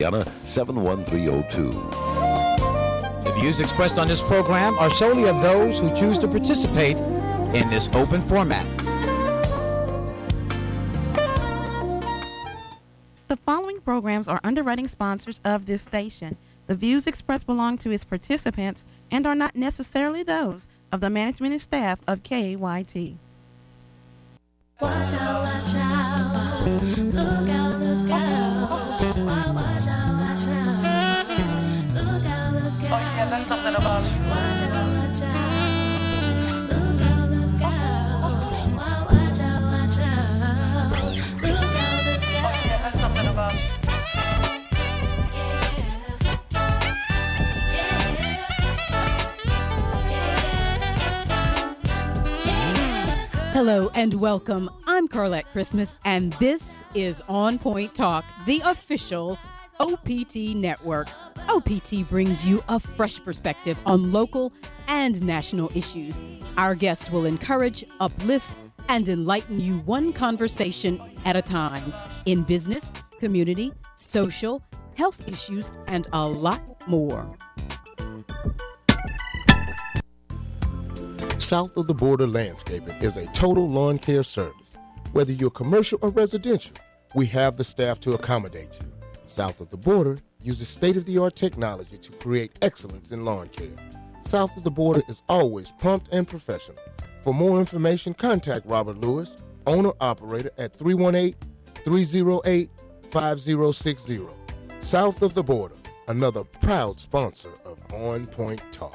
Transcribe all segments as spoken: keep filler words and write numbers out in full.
seven one three zero two. The views expressed on this program are solely of those who choose to participate in this open format. The following programs are underwriting sponsors of this station. The views expressed belong to its participants and are not necessarily those of the management and staff of K Y T. Watch out, watch out. Look out, look out. Watch out, watch out. Look out, look out. Oh, yeah, that's something about it. Watch out, watch out. Look out, look out. Watch out, watch out. Look out, look out. Oh, yeah, that's something about it. Hello and welcome. I'm Carlette Christmas, and this is On Point Talk, the official O P T network. O P T brings you a fresh perspective on local and national issues. Our guest will encourage, uplift, and enlighten you one conversation at a time in business, community, social, health issues, and a lot more. South of the Border Landscaping is a total lawn care service. Whether you're commercial or residential, we have the staff to accommodate you. South of the Border uses state-of-the-art technology to create excellence in lawn care. South of the Border is always prompt and professional. For more information, contact Robert Lewis, owner-operator at three one eight, three oh eight, five oh six oh. South of the Border, another proud sponsor of On Point Talk.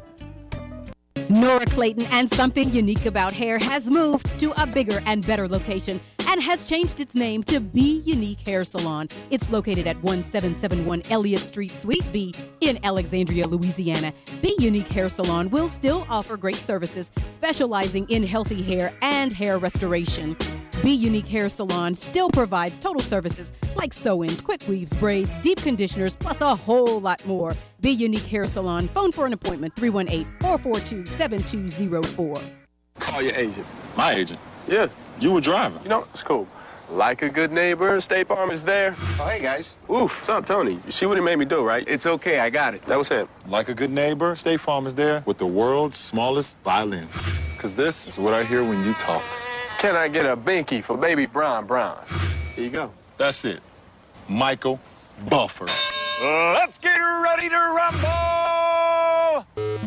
Nora Clayton and Something Unique About Hair has moved to a bigger and better location and has changed its name to Be Unique Hair Salon. It's located at one seven seven one Elliott Street, Suite B in Alexandria, Louisiana. Be Unique Hair Salon will still offer great services, specializing in healthy hair and hair restoration. Be Unique Hair Salon still provides total services like sew-ins, quick weaves, braids, deep conditioners, plus a whole lot more. Be Unique Hair Salon. Phone for an appointment, three one eight, four four two, seven two zero four. Call your agent. My agent? Yeah. You were driving. You know, it's cool. Like a good neighbor, State Farm is there. Oh, hey, guys. Oof, what's up, Tony? You see what he made me do, right? It's okay, I got it. That was him. Like a good neighbor, State Farm is there with the world's smallest violin. Because this is what I hear when you talk. Can I get a binky for baby Brown Brown? Here you go. That's it. Michael Buffer. Let's get ready to rumble!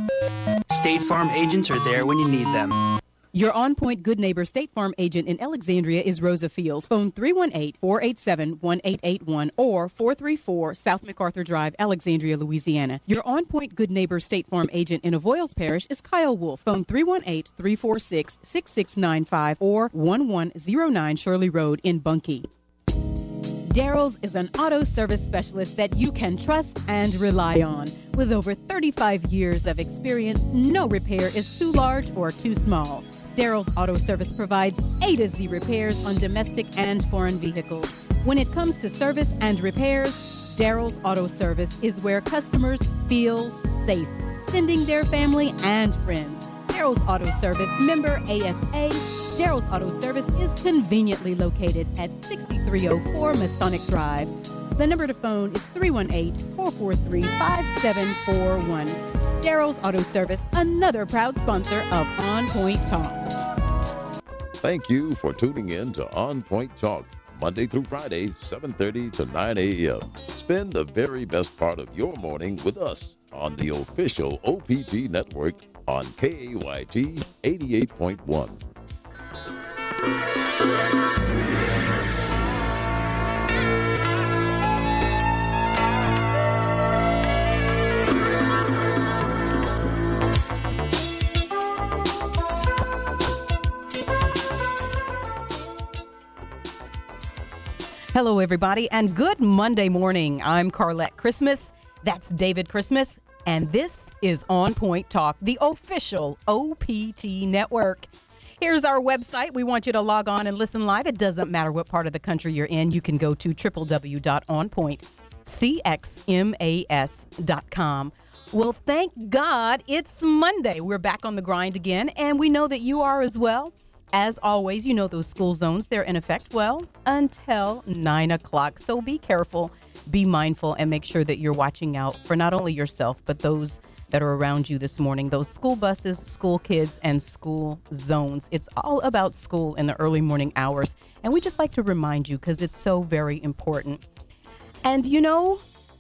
State Farm agents are there when you need them. Your On Point Good Neighbor State Farm agent in Alexandria is Rosa Fields. Phone three one eight, four eight seven, one eight eight one or four three four South MacArthur Drive, Alexandria, Louisiana. Your On Point Good Neighbor State Farm agent in Avoyles Parish is Kyle Wolf. Phone three one eight, three four six, six six nine five or one one zero nine Shirley Road in Bunkie. Daryl's is an auto service specialist that you can trust and rely on. With over thirty-five years of experience, no repair is too large or too small. Daryl's Auto Service provides A to Z repairs on domestic and foreign vehicles. When it comes to service and repairs, Daryl's Auto Service is where customers feel safe, sending their family and friends. Daryl's Auto Service, member A S A. Daryl's Auto Service is conveniently located at sixty-three oh four Masonic Drive. The number to phone is three one eight, four four three, five seven four one. Daryl's Auto Service, another proud sponsor of On Point Talk. Thank you for tuning in to On Point Talk, Monday through Friday, seven thirty to nine a.m. Spend the very best part of your morning with us on the official O P T network on K A Y T eighty-eight point one. Hello, everybody, and good Monday morning. I'm Carlette Christmas. That's David Christmas, and this is On Point Talk, the official O P T network. Here's our website. We want you to log on and listen live. It doesn't matter what part of the country you're in. You can go to w w w dot on point c x m a s dot com. Well, thank God it's Monday. We're back on the grind again, and we know that you are as well. As always, you know those school zones, they're in effect, well, until nine o'clock. So be careful. be mindful and make sure that you're watching out for not only yourself, but those that are around you this morning. Those school buses, school kids, and school zones. It's all about school in the early morning hours. And we just like to remind you because it's so very important. And you know,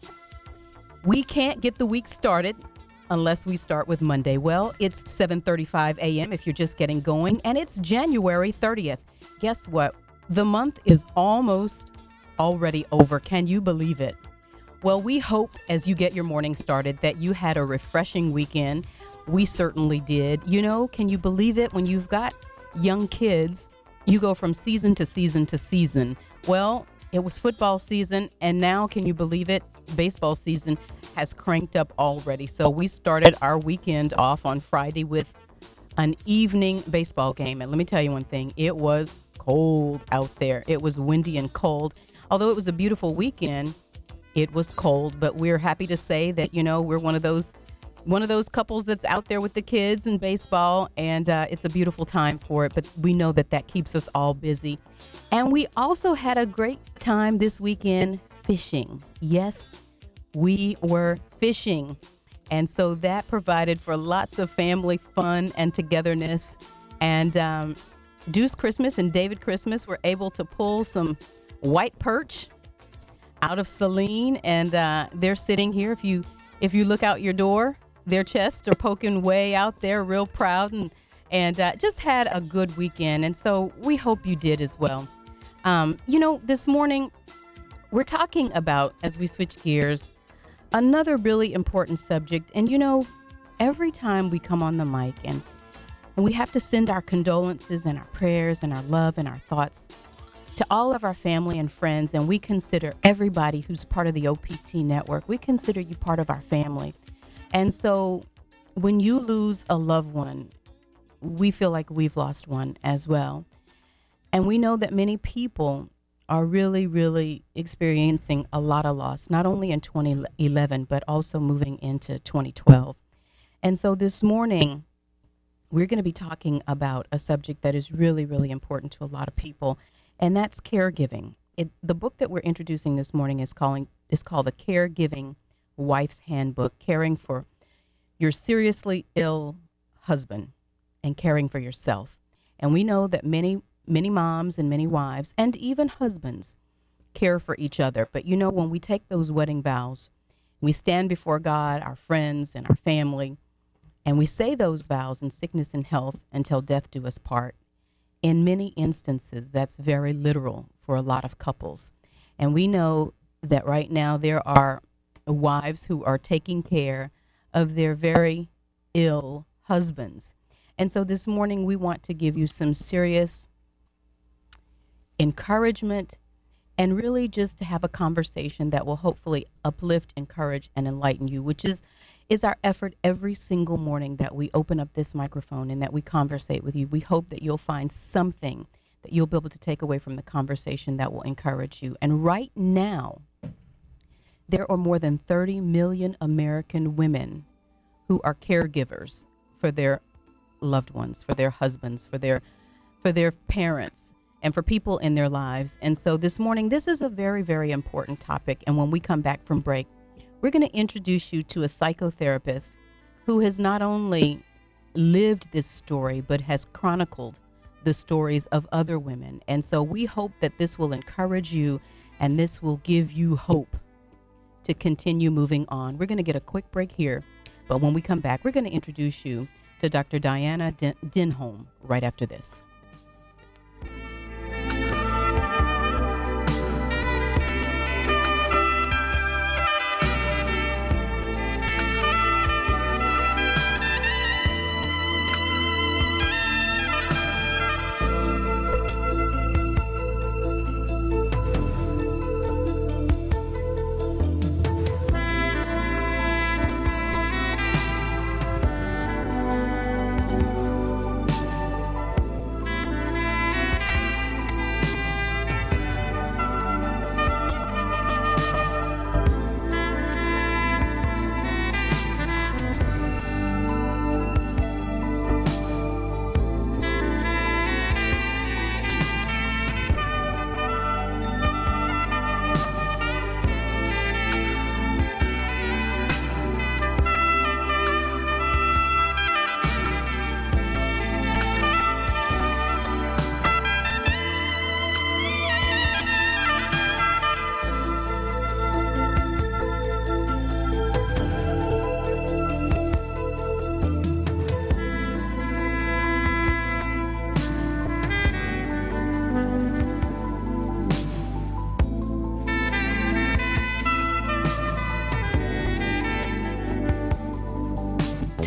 we can't get the week started unless we start with Monday. Well, it's seven thirty-five a.m. if you're just getting going, and it's January thirtieth. Guess what? The month is almost already over. Can you believe it? Well, we hope as you get your morning started that you had a refreshing weekend. We certainly did. You know, can you believe it? When you've got young kids, you go from season to season to season. Well, it was football season, and now, can you believe it? Baseball season has cranked up already. So we started our weekend off on Friday with an evening baseball game. And let me tell you one thing, it was cold out there. It was windy and cold. Although it was a beautiful weekend, it was cold. But we're happy to say that, you know, we're one of those one of those couples that's out there with the kids and baseball, and uh, it's a beautiful time for it. But we know that that keeps us all busy. And we also had a great time this weekend fishing. Yes, we were fishing. And so that provided for lots of family fun and togetherness. And um, Deuce Christmas and David Christmas were able to pull some white perch out of Saline. And uh, they're sitting here. If you if you look out your door, their chests are poking way out there, real proud, and, and uh, just had a good weekend. And so we hope you did as well. Um, you know, this morning, we're talking about, as we switch gears, another really important subject. And, you know, every time we come on the mic and, and we have to send our condolences and our prayers and our love and our thoughts to all of our family and friends, and we consider everybody who's part of the O P T network, we consider you part of our family. And so when you lose a loved one, we feel like we've lost one as well. And we know that many people are really, really experiencing a lot of loss, not only in twenty eleven, but also moving into twenty twelve. And so this morning, we're going to be talking about a subject that is really, really important to a lot of people, and that's caregiving. It, the book that we're introducing this morning is calling is called The Caregiving Wife's Handbook, Caring for Your Seriously Ill Husband and Caring for Yourself. And we know that many Many moms and many wives and even husbands care for each other. But, you know, when we take those wedding vows, we stand before God, our friends, and our family, and we say those vows in sickness and health until death do us part. In many instances, that's very literal for a lot of couples. And we know that right now there are wives who are taking care of their very ill husbands. And so this morning we want to give you some serious encouragement, and really just to have a conversation that will hopefully uplift, encourage, and enlighten you, which is is our effort every single morning that we open up this microphone and that we conversate with you. We hope that you'll find something that you'll be able to take away from the conversation that will encourage you. And right now, there are more than thirty million American women who are caregivers for their loved ones, for their husbands, for their for their parents, and for people in their lives. And so this morning, this is a very, very important topic. And when we come back from break, we're going to introduce you to a psychotherapist who has not only lived this story, but has chronicled the stories of other women. And so we hope that this will encourage you and this will give you hope to continue moving on. We're going to get a quick break here. But when we come back, we're going to introduce you to Doctor Diana Den- Denholm right after this.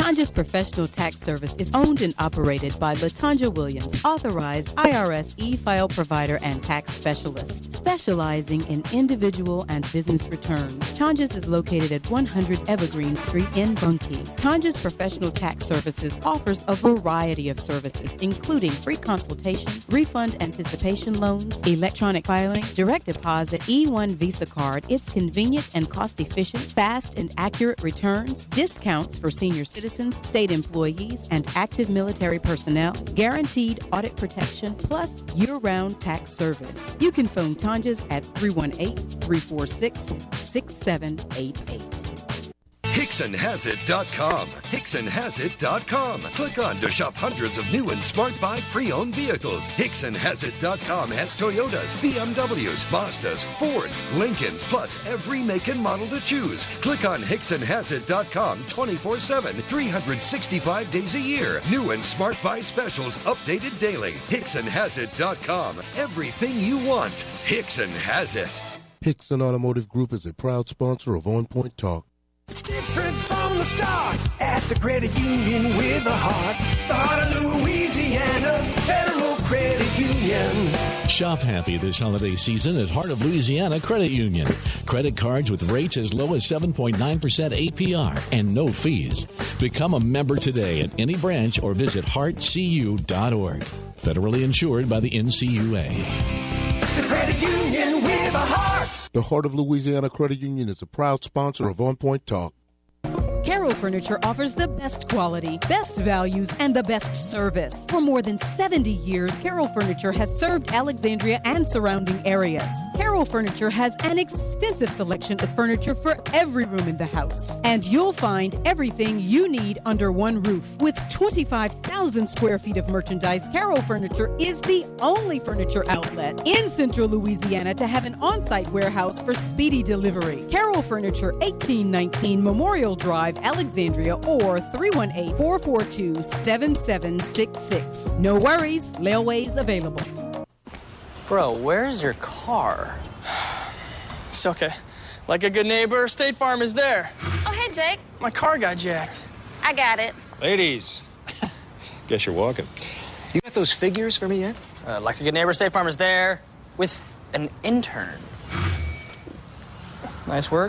Tonja's Professional Tax Service is owned and operated by LaTonja Williams, authorized I R S e-file provider and tax specialist, specializing in individual and business returns. Tonja's is located at one hundred Evergreen Street in Bunkie. Tonja's Professional Tax Services offers a variety of services, including free consultation, refund anticipation loans, electronic filing, direct deposit, E one Visa card. It's convenient and cost-efficient, fast and accurate returns, discounts for senior citizens, state employees, and active military personnel, guaranteed audit protection, plus year-round tax service. You can phone Tonja's at three one eight, three four six, six seven eight eight. Hickson Has It dot com. Hickson Has It dot com. Click on to shop hundreds of new and smart buy pre-owned vehicles. Hickson Has It dot com has Toyotas, B M Ws, Mazdas, Fords, Lincolns, plus every make and model to choose. Click on Hickson Has It dot com twenty-four seven, three hundred sixty-five days a year. New and smart buy specials updated daily. Hickson Has It dot com. Everything you want. Hickson has it. Hickson Automotive Group is a proud sponsor of On Point Talk. It's different from the start at the credit union with a heart. The heart of Louisiana, Federal Credit Union. Shop happy this holiday season at Heart of Louisiana Credit Union. Credit cards with rates as low as seven point nine percent A P R and no fees. Become a member today at any branch or visit heart c u dot org. Federally insured by the N C U A. The credit union with a heart. The Heart of Louisiana Credit Union is a proud sponsor of On Point Talk. Carroll Furniture offers the best quality, best values, and the best service. For more than seventy years, Carroll Furniture has served Alexandria and surrounding areas. Carroll Furniture has an extensive selection of furniture for every room in the house. And you'll find everything you need under one roof. With twenty-five thousand square feet of merchandise, Carroll Furniture is the only furniture outlet in Central Louisiana to have an on-site warehouse for speedy delivery. Carroll Furniture, eighteen nineteen Memorial Drive, Alexandria, or three one eight, four four two, seven seven six six. No worries, layaway's available. Bro, where's your car? It's okay. Like a good neighbor, State Farm is there. Oh, hey, Jake. My car got jacked. I got it. Ladies, guess you're walking. You got those figures for me yet? Uh, like a good neighbor, State Farm is there with an intern. Nice work.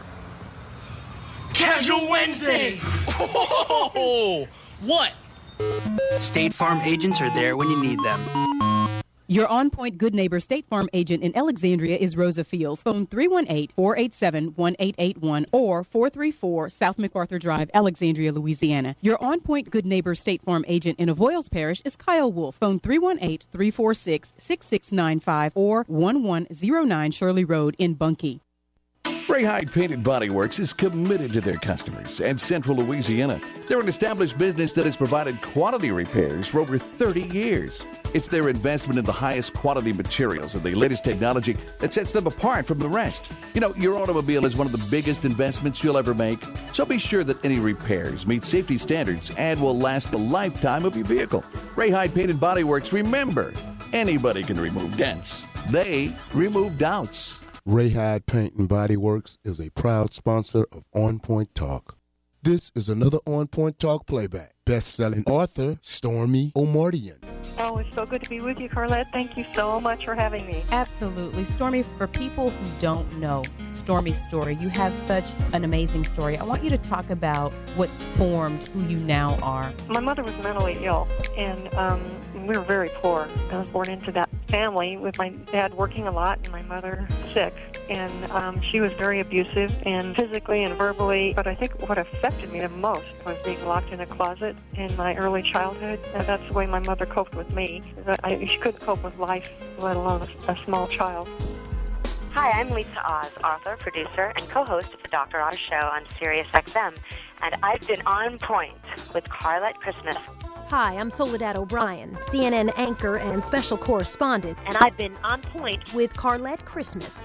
Casual Wednesdays! Oh, what? State Farm agents are there when you need them. Your on-point good neighbor State Farm agent in Alexandria is Rosa Fields. Phone three one eight, four eight seven, one eight eight one or four three four South MacArthur Drive, Alexandria, Louisiana. Your on-point good neighbor State Farm agent in Avoyles Parish is Kyle Wolf. Phone three one eight, three four six, six six nine five or one one zero nine Shirley Road in Bunkie. Ray Hyde Painted Body Works is committed to their customers and Central Louisiana. They're an established business that has provided quality repairs for over thirty years. It's their investment in the highest quality materials and the latest technology that sets them apart from the rest. You know, your automobile is one of the biggest investments you'll ever make, so be sure that any repairs meet safety standards and will last the lifetime of your vehicle. Ray Hyde Painted Body Works, remember, anybody can remove dents. They remove doubts. Ray Hyde Paint and Body Works is a proud sponsor of On Point Talk. This is another On Point Talk playback. Best-selling author Stormy Omartian. Oh, it's so good to be with you, Carlette. Thank you so much for having me. Absolutely. Stormy, for people who don't know Stormy's story, you have such an amazing story. I want you to talk about what formed who you now are. My mother was mentally ill, and um, we were very poor. I was born into that family with my dad working a lot and my mother sick. And um, she was very abusive, and physically and verbally. But I think what affected me the most was being locked in a closet in my early childhood. And that's the way my mother coped with me. I, she couldn't cope with life, let alone a, a small child. Hi, I'm Lisa Oz, author, producer, and co-host of the Doctor Oz Show on Sirius X M. And I've been on point with Carlette Christmas. Hi, I'm Soledad O'Brien, C N N anchor and special correspondent, and I've been on point with Carlette Christmas.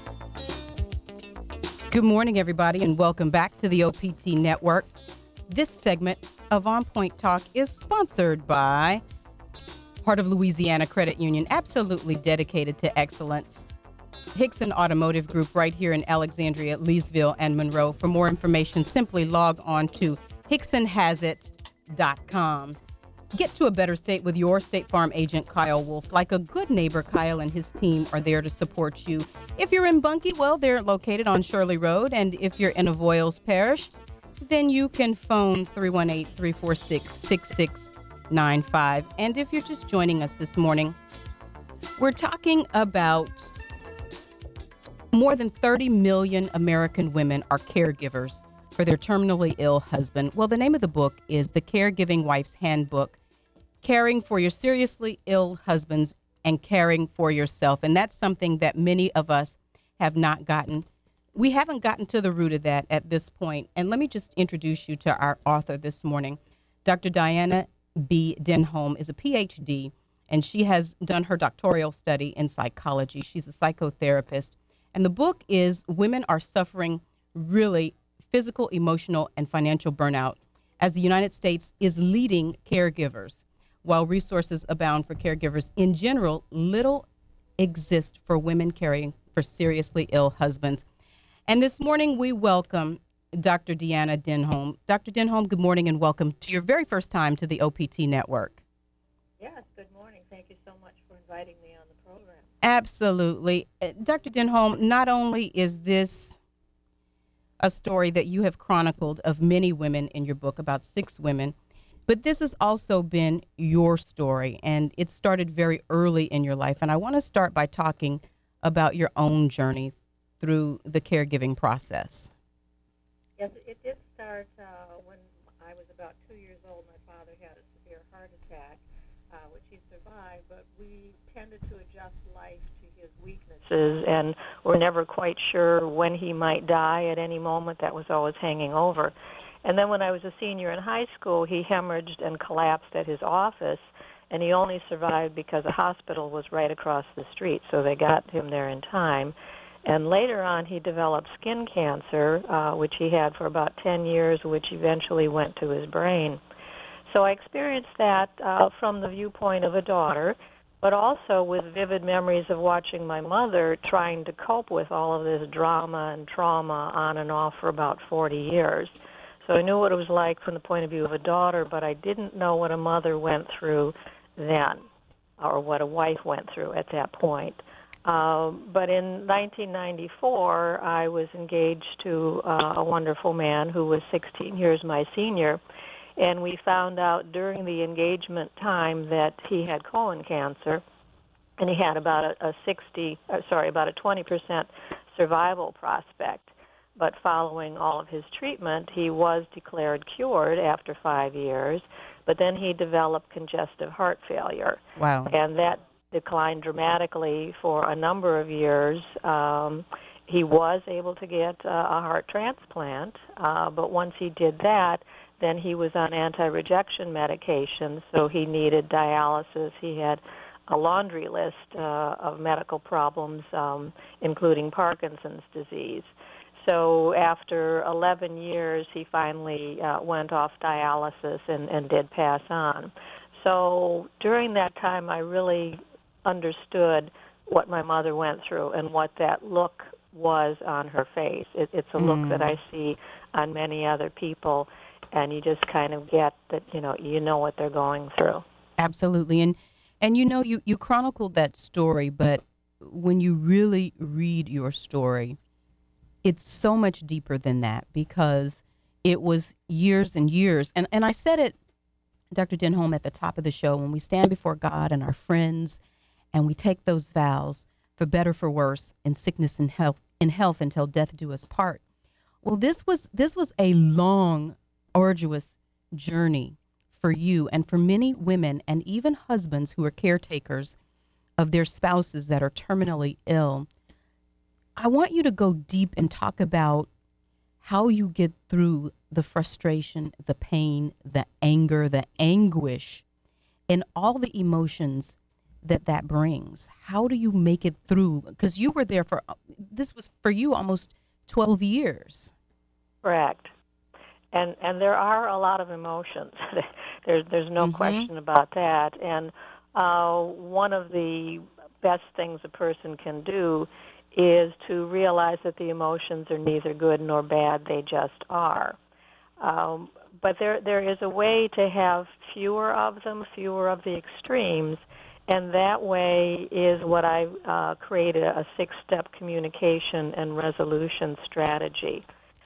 Good morning, everybody, and welcome back to the O P T Network. This segment of On Point Talk is sponsored by Heart of Louisiana Credit Union, absolutely dedicated to excellence. Hickson Automotive Group right here in Alexandria, Leesville, and Monroe. For more information, simply log on to Hickson Has It dot com. Get to a better state with your State Farm agent, Kyle Wolf. Like a good neighbor, Kyle and his team are there to support you. If you're in Bunkie, well, they're located on Shirley Road. And if you're in Avoyelles Parish, then you can phone three one eight, three four six, six six nine five. And if you're just joining us this morning, we're talking about more than thirty million American women are caregivers for their terminally ill husband. Well, the name of the book is The Caregiving Wife's Handbook, Caring for Your Seriously Ill Husbands and Caring for Yourself. And that's something that many of us have not gotten. We haven't gotten to the root of that at this point. And let me just introduce you to our author this morning. Doctor Diana B. Denholm is a P H D, and she has done her doctoral study in psychology. She's a psychotherapist. And the book is Women Are Suffering Really Physical, Emotional, and Financial Burnout as the United States is leading caregivers. While resources abound for caregivers in general, little exists for women caring for seriously ill husbands. And this morning we welcome Doctor Diana Denholm. Doctor Denholm, good morning and welcome to your very first time to the O P T Network. Yes, good morning. Thank you so much for inviting me on the program. Absolutely. Doctor Denholm, not only is this a story that you have chronicled of many women in your book, about six women, but this has also been your story, and it started very early in your life. And I want to start by talking about your own journey through the caregiving process. Yes, it did start uh, when I was about two years old. My father had a severe heart attack, uh, which he survived, but we tended to adjust life to his weaknesses, and we're never quite sure when he might die at any moment. That was always hanging over. And then when I was a senior in high school, he hemorrhaged and collapsed at his office, and he only survived because a hospital was right across the street, so they got him there in time. And later on, he developed skin cancer, uh, which he had for about ten years, which eventually went to his brain. So I experienced that uh, from the viewpoint of a daughter, but also with vivid memories of watching my mother trying to cope with all of this drama and trauma on and off for about forty years. So I knew what it was like from the point of view of a daughter, but I didn't know what a mother went through then, or what a wife went through at that point. Um, but in nineteen ninety-four, I was engaged to uh, a wonderful man who was sixteen years my senior, and we found out during the engagement time that he had colon cancer, and he had about a, a sixty, uh, sorry, about a twenty percent survival prospect. But following all of his treatment, he was declared cured after five years, but then he developed congestive heart failure. Wow. And that declined dramatically for a number of years. Um, he was able to get uh, a heart transplant, uh, but once he did that, then he was on anti-rejection medication, so he needed dialysis. He had a laundry list uh, of medical problems, um, including Parkinson's disease. So after eleven years, he finally uh, went off dialysis and, and did pass on. So during that time, I really understood what my mother went through and what that look was on her face. It, it's a look Mm. that I see on many other people, and you just kind of get that, you know, you know what they're going through. Absolutely. And, and you know, you, you chronicled that story, but when you really read your story, it's so much deeper than that, because it was years and years. And, and I said it, Doctor Denholm, at the top of the show, when we stand before God and our friends and we take those vows, for better, for worse, in sickness and health, in health until death do us part. Well, this was this was a long, arduous journey for you and for many women and even husbands who are caretakers of their spouses that are terminally ill. I want you to go deep and talk about how you get through the frustration, the pain, the anger, the anguish, and all the emotions that that brings. How do you make it through? Because you were there for, this was for you almost twelve years. Correct. And and there are a lot of emotions. there's there's no Mm-hmm. question about that. And uh, one of the best things a person can do is to realize that the emotions are neither good nor bad, they just are. Um, but there there is a way to have fewer of them, fewer of the extremes, and that way is what I uh, created, a six-step communication and resolution strategy.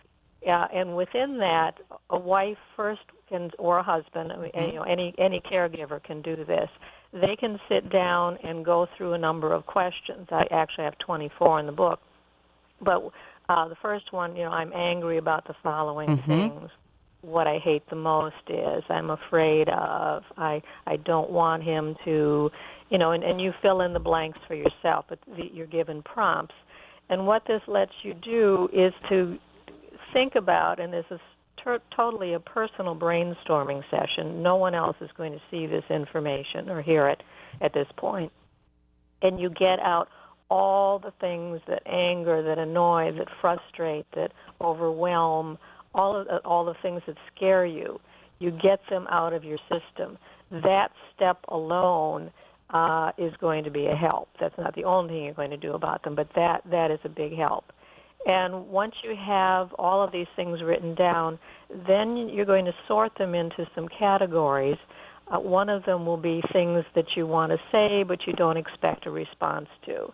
Uh, and within that, a wife first can, or a husband, mm-hmm. you know, any any caregiver can do this. They can sit down and go through a number of questions. I actually have twenty-four in the book. But uh, the first one, you know, I'm angry about the following Mm-hmm. things. What I hate the most is I'm afraid of, I I don't want him to, you know, and, and you fill in the blanks for yourself, but the, you're given prompts. And what this lets you do is to think about, and this is ter- totally a personal brainstorming session. No one else is going to see this information or hear it at this point. And you get out all the things that anger, that annoy, that frustrate, that overwhelm, all of the, all the things that scare you. You get them out of your system. That step alone uh, is going to be a help. That's not the only thing you're going to do about them, but that that is a big help. And once you have all of these things written down, then you're going to sort them into some categories. Uh, one of them will be things that you want to say, but you don't expect a response to.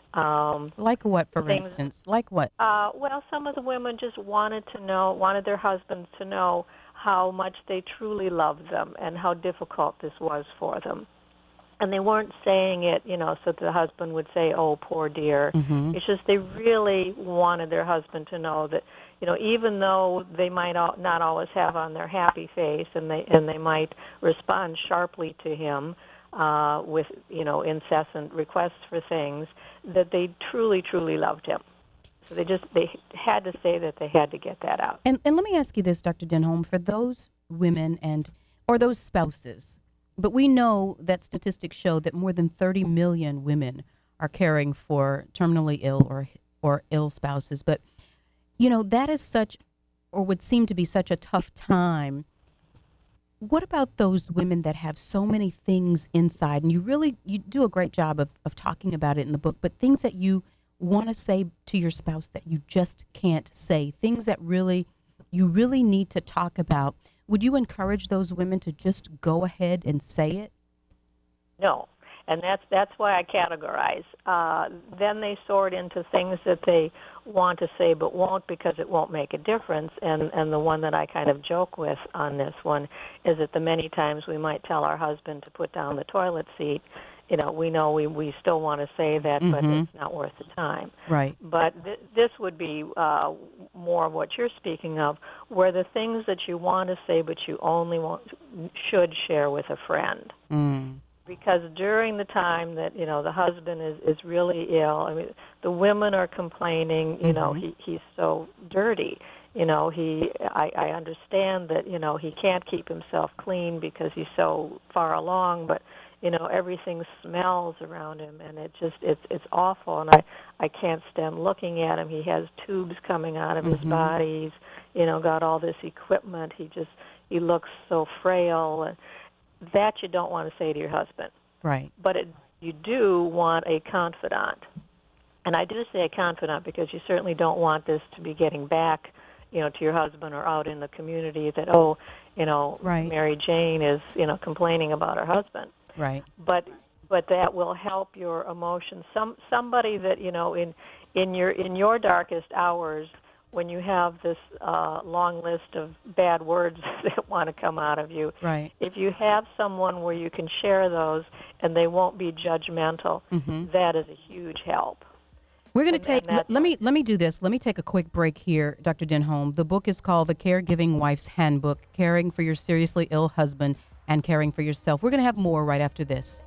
Um, like what, for things, instance? Like what? Uh, well, some of the women just wanted to know, wanted their husbands to know how much they truly loved them and how difficult this was for them. And they weren't saying it, you know, so the husband would say, oh, poor dear. Mm-hmm. It's just they really wanted their husband to know that, you know, even though they might not always have on their happy face and they and they might respond sharply to him uh, with, you know, incessant requests for things, that they truly, truly loved him. So they just, they had to say that they had to get that out. And, and let me ask you this, Doctor Denholm, for those women and or those spouses, but we know that statistics show that more than thirty million women are caring for terminally ill or or ill spouses. But, you know, that is such, or would seem to be such a tough time. What about those women that have so many things inside? And you really, you do a great job of, of talking about it in the book, but things that you want to say to your spouse that you just can't say, things that really, you really need to talk about. Would you encourage those women to just go ahead and say it? No, and that's that's why I categorize. Uh, then they sort into things that they want to say but won't because it won't make a difference. And, and the one that I kind of joke with on this one is that the many times we might tell our husband to put down the toilet seat, you know, we know we, we still want to say that, Mm-hmm. but it's not worth the time. Right. But th- this would be uh, more of what you're speaking of, where the things that you want to say but you only want, should share with a friend. Mm. Because during the time that, you know, the husband is, is really ill, I mean, the women are complaining, you know, Mm-hmm. he, he's so dirty. You know, he, I, I understand that, you know, he can't keep himself clean because he's so far along, but, you know, everything smells around him, and it just, it's it's awful, and I, I can't stand looking at him. He has tubes coming out of his Mm-hmm. body. He's, you know, got all this equipment. He just, he looks so frail. And that you don't want to say to your husband. Right. But it, you do want a confidant. And I do say a confidant because you certainly don't want this to be getting back, you know, to your husband or out in the community that, oh, you know, right. Mary Jane is, you know, complaining about her husband. Right. But but that will help your emotions. Some somebody that, you know, in in your in your darkest hours, when you have this uh, long list of bad words that want to come out of you, right. if you have someone where you can share those and they won't be judgmental, mm-hmm. that is a huge help. We're going to take, let, let me let me do this. Let me take a quick break here, Doctor Denholm. The book is called The Caregiving Wife's Handbook, Caring for Your Seriously Ill Husband and Caring for Yourself. We're going to have more right after this.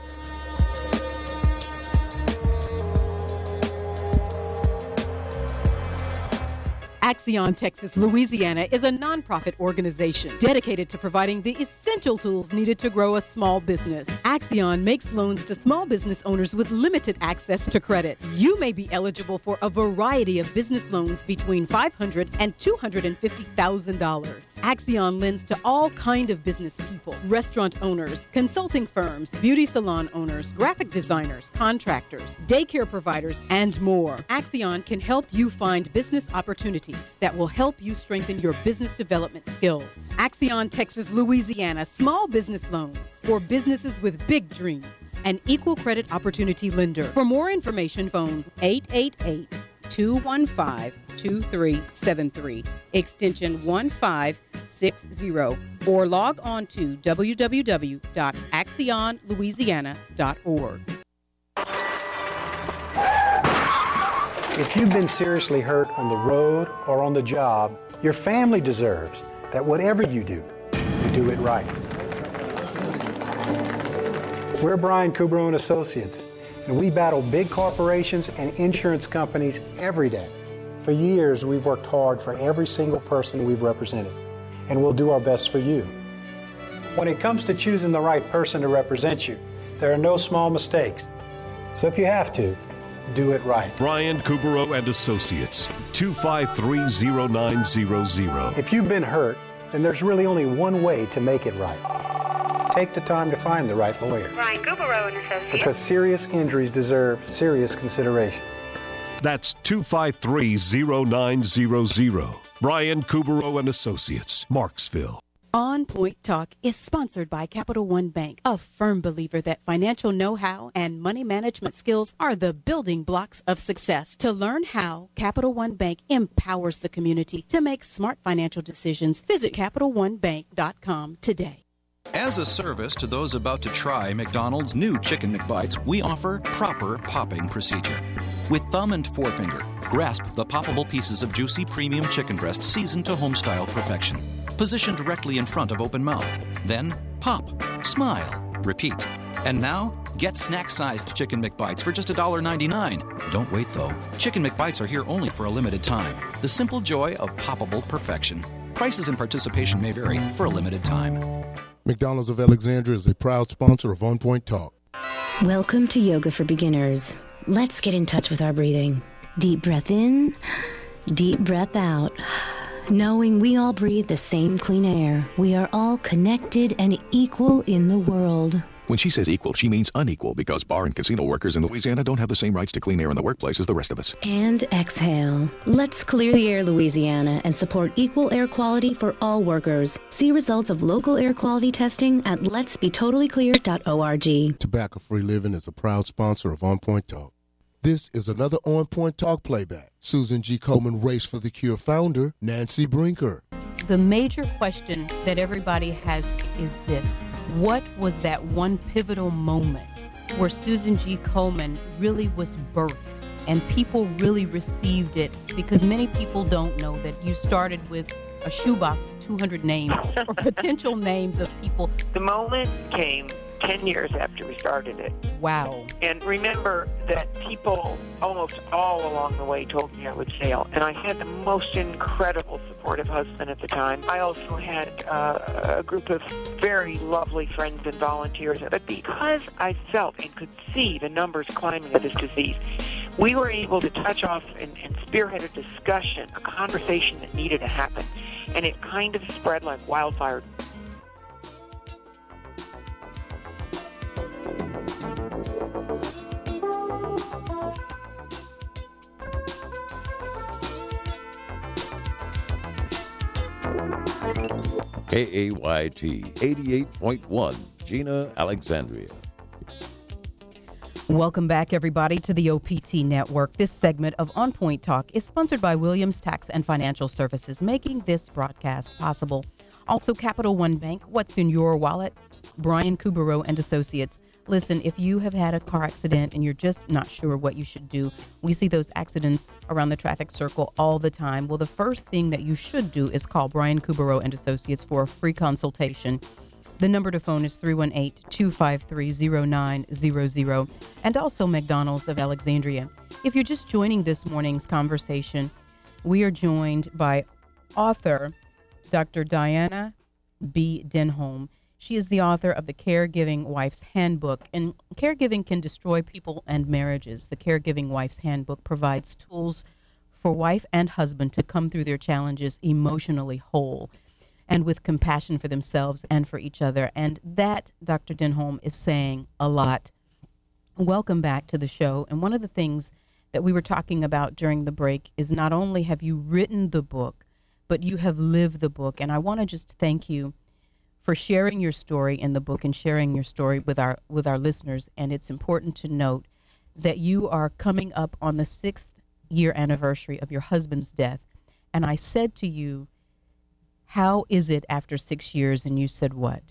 Axion Texas Louisiana is a nonprofit organization dedicated to providing the essential tools needed to grow a small business. Axion makes loans to small business owners with limited access to credit. You may be eligible for a variety of business loans between five hundred thousand dollars and two hundred fifty thousand dollars. Axion lends to all kind of business people: restaurant owners, consulting firms, beauty salon owners, graphic designers, contractors, daycare providers, and more. Axion can help you find business opportunities. strategies that will help you strengthen your business development skills. Axion Texas Louisiana Small Business Loans for businesses with big dreams. An equal credit opportunity lender. For more information, phone eight eight eight, two one five, two three seven three, extension one five six zero, or log on to w w w dot axion louisiana dot org. If you've been seriously hurt on the road or on the job, your family deserves that whatever you do, you do it right. We're Brian Kubro and Associates, and we battle big corporations and insurance companies every day. For years, we've worked hard for every single person we've represented, and we'll do our best for you. When it comes to choosing the right person to represent you, there are no small mistakes. So if you have to, do it right. Brian Kubro and Associates, two five three, zero nine zero zero. If you've been hurt, then there's really only one way to make it right. Take the time to find the right lawyer. Brian Kubro and Associates. Because serious injuries deserve serious consideration. That's two five three, zero nine zero zero. Brian Kubro and Associates, Marksville. On Point Talk is sponsored by Capital One Bank, a firm believer that financial know-how and money management skills are the building blocks of success. To learn how Capital One Bank empowers the community to make smart financial decisions, visit capital one bank dot com today. As a service to those about to try McDonald's new Chicken McBites, we offer proper popping procedure. With thumb and forefinger, grasp the poppable pieces of juicy premium chicken breast seasoned to homestyle perfection. Position directly in front of open mouth. Then pop, smile, repeat. And now, get snack-sized Chicken McBites for just one dollar ninety-nine. Don't wait, though. Chicken McBites are here only for a limited time. The simple joy of poppable perfection. Prices and participation may vary for a limited time. McDonald's of Alexandria is a proud sponsor of On Point Talk. Welcome to Yoga for Beginners. Let's get in touch with our breathing. Deep breath in, deep breath out. Knowing we all breathe the same clean air, we are all connected and equal in the world. When she says equal, she means unequal, because bar and casino workers in Louisiana don't have the same rights to clean air in the workplace as the rest of us. And exhale. Let's clear the air, Louisiana, and support equal air quality for all workers. See results of local air quality testing at lets be totally clear dot org. Tobacco-free living is a proud sponsor of On Point Talk. This is another On Point Talk playback. Susan G. Komen Race for the Cure founder, Nancy Brinker. The major question that everybody has is this: what was that one pivotal moment where Susan G. Komen really was birthed and people really received it? Because many people don't know that you started with a shoebox with two hundred names or potential names of people. The moment came ten years after we started it. Wow. And remember that people almost all along the way told me I would fail. And I had the most incredible supportive husband at the time. I also had uh, a group of very lovely friends and volunteers. But because I felt and could see the numbers climbing of this disease, we were able to touch off and, and spearhead a discussion, a conversation that needed to happen. And it kind of spread like wildfire. K A Y T eighty-eight point one, Gina, Alexandria. Welcome back, everybody, to the O P T Network. This segment of On Point Talk is sponsored by Williams Tax and Financial Services, making this broadcast possible. Also, Capital One Bank, what's in your wallet? Brian Kubro and Associates. Listen, if you have had a car accident and you're just not sure what you should do, we see those accidents around the traffic circle all the time. Well, the first thing that you should do is call Brian Kubro and Associates for a free consultation. The number to phone is three one eight, two five three, zero nine zero zero, and also McDonald's of Alexandria. If you're just joining this morning's conversation, we are joined by author Doctor Diana B. Denholm. She is the author of the Caregiving Wife's Handbook, and caregiving can destroy people and marriages. The Caregiving Wife's Handbook provides tools for wife and husband to come through their challenges emotionally whole and with compassion for themselves and for each other. And that, Doctor Denholm, is saying a lot. Welcome back to the show. And one of the things that we were talking about during the break is not only have you written the book, but you have lived the book. And I want to just thank you for sharing your story in the book and sharing your story with our with our listeners. And it's important to note that you are coming up on the sixth year anniversary of your husband's death. And I said to you, how is it after six years? And you said what?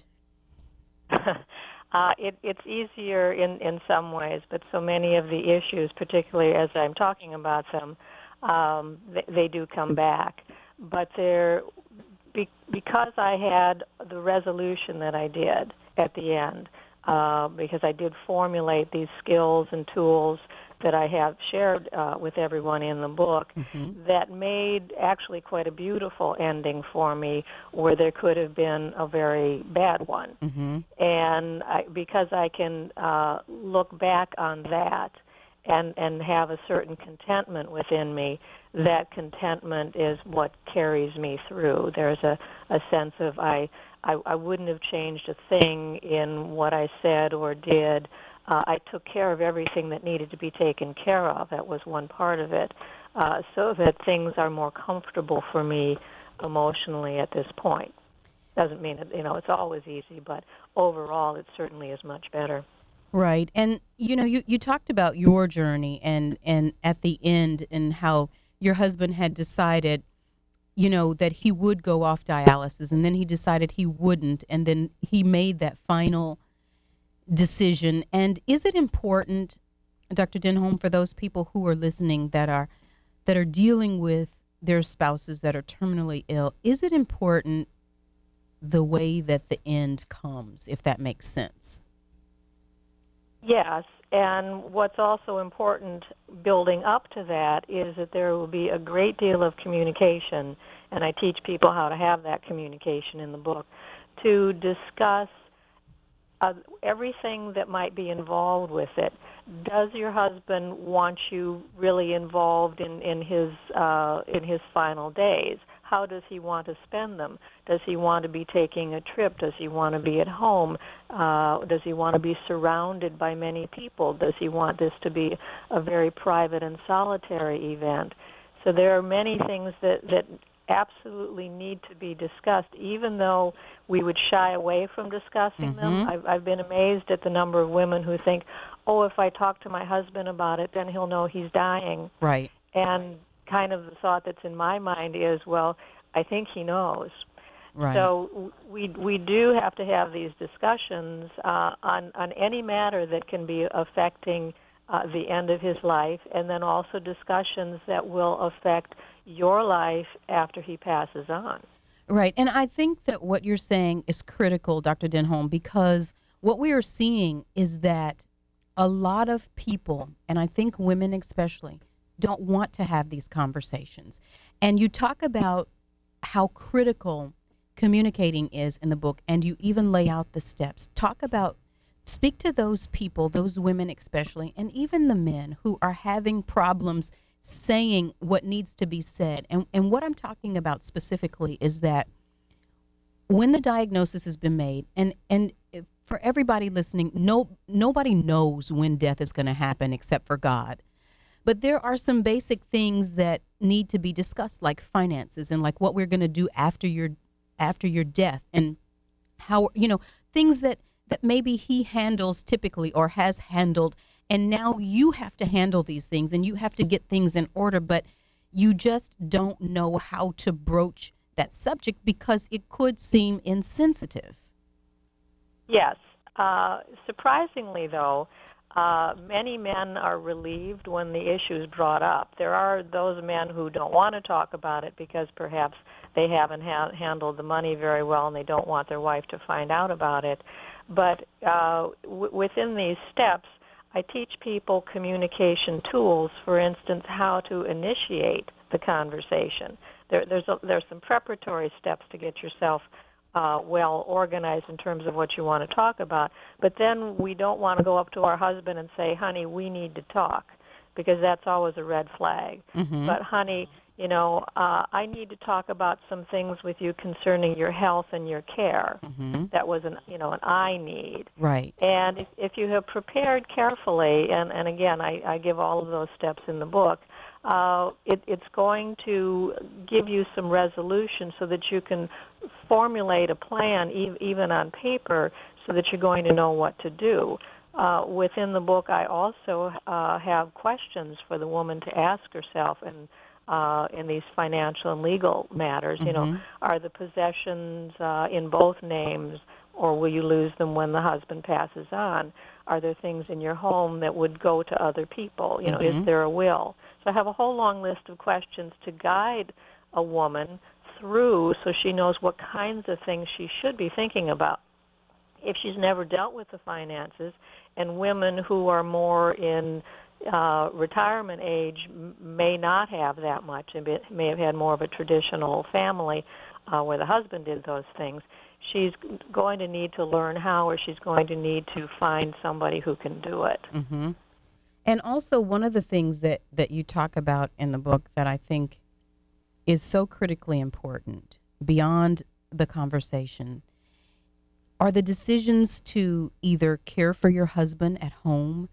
uh, it, it's easier in, in some ways, but so many of the issues, particularly as I'm talking about them, um, they, they do come back. But they're, be, because I had the resolution that I did at the end, uh, because I did formulate these skills and tools that I have shared uh, with everyone in the book, mm-hmm. that made actually quite a beautiful ending for me where there could have been a very bad one. Mm-hmm. And I, because I can uh, look back on that and, and have a certain contentment within me, that contentment is what carries me through. There's a, a sense of I, I, I wouldn't have changed a thing in what I said or did. Uh, I took care of everything that needed to be taken care of. That was one part of it, uh, so that things are more comfortable for me emotionally at this point. Doesn't mean that, you know, it's always easy, but overall it certainly is much better. Right. And, you know, you, you talked about your journey and, and at the end and how your husband had decided, you know, that he would go off dialysis, and then he decided he wouldn't, and then he made that final decision. And is it important, Doctor Denholm, for those people who are listening that are that are dealing with their spouses that are terminally ill, is it important the way that the end comes, if that makes sense? Yes, and what's also important building up to that is that there will be a great deal of communication, and I teach people how to have that communication in the book, to discuss Uh, everything that might be involved with it. Does your husband want you really involved in, in his uh, in his final days? How does he want to spend them? Does he want to be taking a trip? Does he want to be at home? Uh, does he want to be surrounded by many people? Does he want this to be a very private and solitary event? So there are many things that, that absolutely need to be discussed, even though we would shy away from discussing mm-hmm. them. I've, I've been amazed at the number of women who think, oh, if I talk to my husband about it, then he'll know he's dying. Right. And kind of the thought that's in my mind is, well, I think he knows. Right. So we we do have to have these discussions uh, on, on any matter that can be affecting uh, the end of his life, and then also discussions that will affect your life after he passes on. Right. And I think that what you're saying is critical, Doctor Denholm, because what we are seeing is that a lot of people, and I think women especially, don't want to have these conversations. And you talk about how critical communicating is in the book, and you even lay out the steps. Talk about, speak to those people, those women especially, and even the men who are having problems saying what needs to be said. And and what I'm talking about specifically is that when the diagnosis has been made, and, and for everybody listening, no nobody knows when death is going to happen except for God. But there are some basic things that need to be discussed, like finances and like what we're going to do after your after your death, and how, you know, things that, that maybe he handles typically or has handled. And now you have to handle these things and you have to get things in order, but you just don't know how to broach that subject because it could seem insensitive. Yes. Uh, surprisingly, though, uh, many men are relieved when the issue is brought up. There are those men who don't want to talk about it because perhaps they haven't ha- handled the money very well and they don't want their wife to find out about it. But uh, w- within these steps, I teach people communication tools, for instance, how to initiate the conversation. There, there's, a, there's some preparatory steps to get yourself uh, well organized in terms of what you want to talk about. But then we don't want to go up to our husband and say, honey, we need to talk, because that's always a red flag. Mm-hmm. But, honey, you know, uh, I need to talk about some things with you concerning your health and your care. Mm-hmm. That was an, you know, an I need. Right. And if, if you have prepared carefully, and, and again, I, I give all of those steps in the book, uh, it, it's going to give you some resolution so that you can formulate a plan, e- even on paper, so that you're going to know what to do. Uh, within the book, I also uh, have questions for the woman to ask herself and uh, in these financial and legal matters. Mm-hmm. You know, are the possessions uh, in both names, or will you lose them when the husband passes on? Are there things in your home that would go to other people? You know, Mm-hmm. is there a will? So I have a whole long list of questions to guide a woman through so she knows what kinds of things she should be thinking about. If she's never dealt with the finances, and women who are more in uh, retirement age m- may not have that much and be, may have had more of a traditional family uh, where the husband did those things, she's going to need to learn how, or she's going to need to find somebody who can do it. Mm-hmm. And also, one of the things that, that you talk about in the book that I think is so critically important beyond the conversation are the decisions to either care for your husband at home,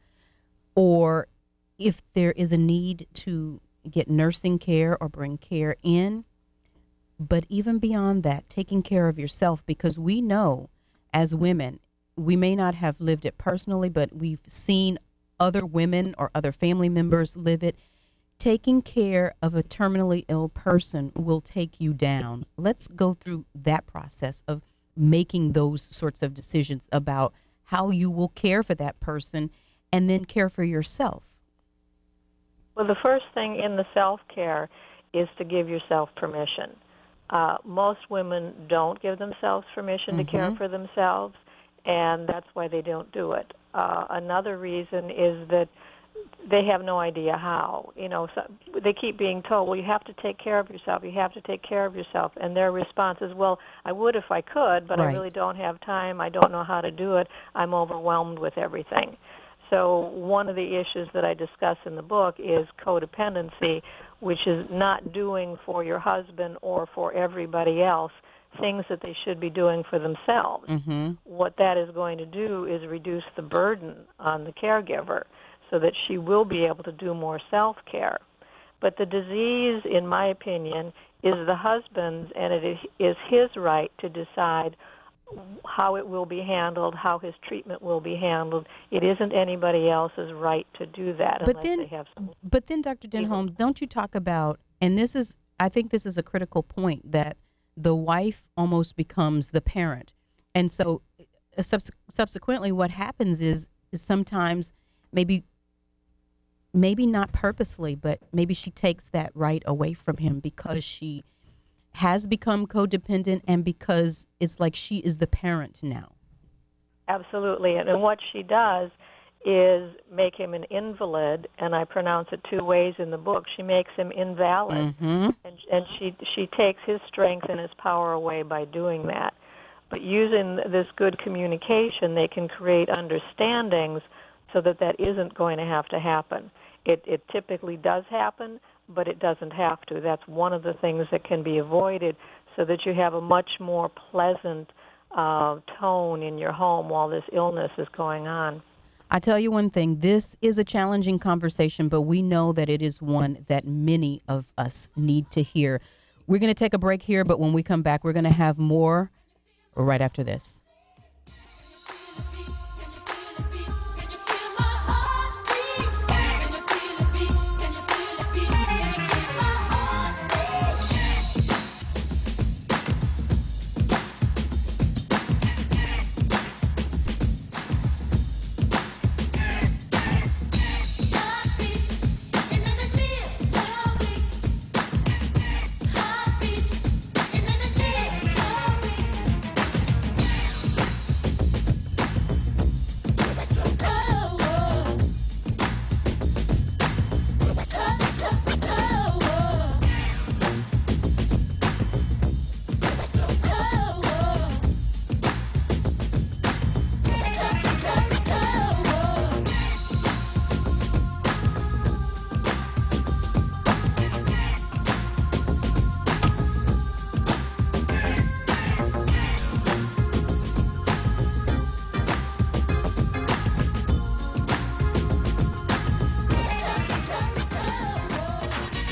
or if there is a need to get nursing care or bring care in. But even beyond that, taking care of yourself, because we know as women, we may not have lived it personally, but we've seen other women or other family members live it. Taking care of a terminally ill person will take you down. Let's go through that process of making those sorts of decisions about how you will care for that person and then care for yourself. Well, the first thing in the self-care is to give yourself permission. Uh, most women don't give themselves permission Mm-hmm. to care for themselves, and that's why they don't do it. Uh, another reason is that they have no idea how. You know, so they keep being told, well, you have to take care of yourself, you have to take care of yourself. And their response is, well, I would if I could, but Right. I really don't have time, I don't know how to do it, I'm overwhelmed with everything. So one of the issues that I discuss in the book is codependency, which is not doing for your husband or for everybody else things that they should be doing for themselves. Mm-hmm. What that is going to do is reduce the burden on the caregiver so that she will be able to do more self-care. But the disease, in my opinion, is the husband's, and it is his right to decide how it will be handled, how his treatment will be handled. It isn't anybody else's right to do that But unless then, they have some. but then, Doctor Denholm, don't you talk about, and this is, I think this is a critical point, that the wife almost becomes the parent. And so uh, subs- subsequently what happens is, is sometimes maybe maybe not purposely, but maybe she takes that right away from him because she has become codependent and because it's like she is the parent now. Absolutely. And, and what she does is make him an invalid, and I pronounce it two ways in the book. She makes him invalid, Mm-hmm. and, and she, she takes his strength and his power away by doing that. But using this good communication, they can create understandings so that that isn't going to have to happen. It, it typically does happen, but it doesn't have to. That's one of the things that can be avoided so that you have a much more pleasant uh, tone in your home while this illness is going on. I tell you one thing, this is a challenging conversation, but we know that it is one that many of us need to hear. We're going to take a break here, but when we come back, we're going to have more right after this.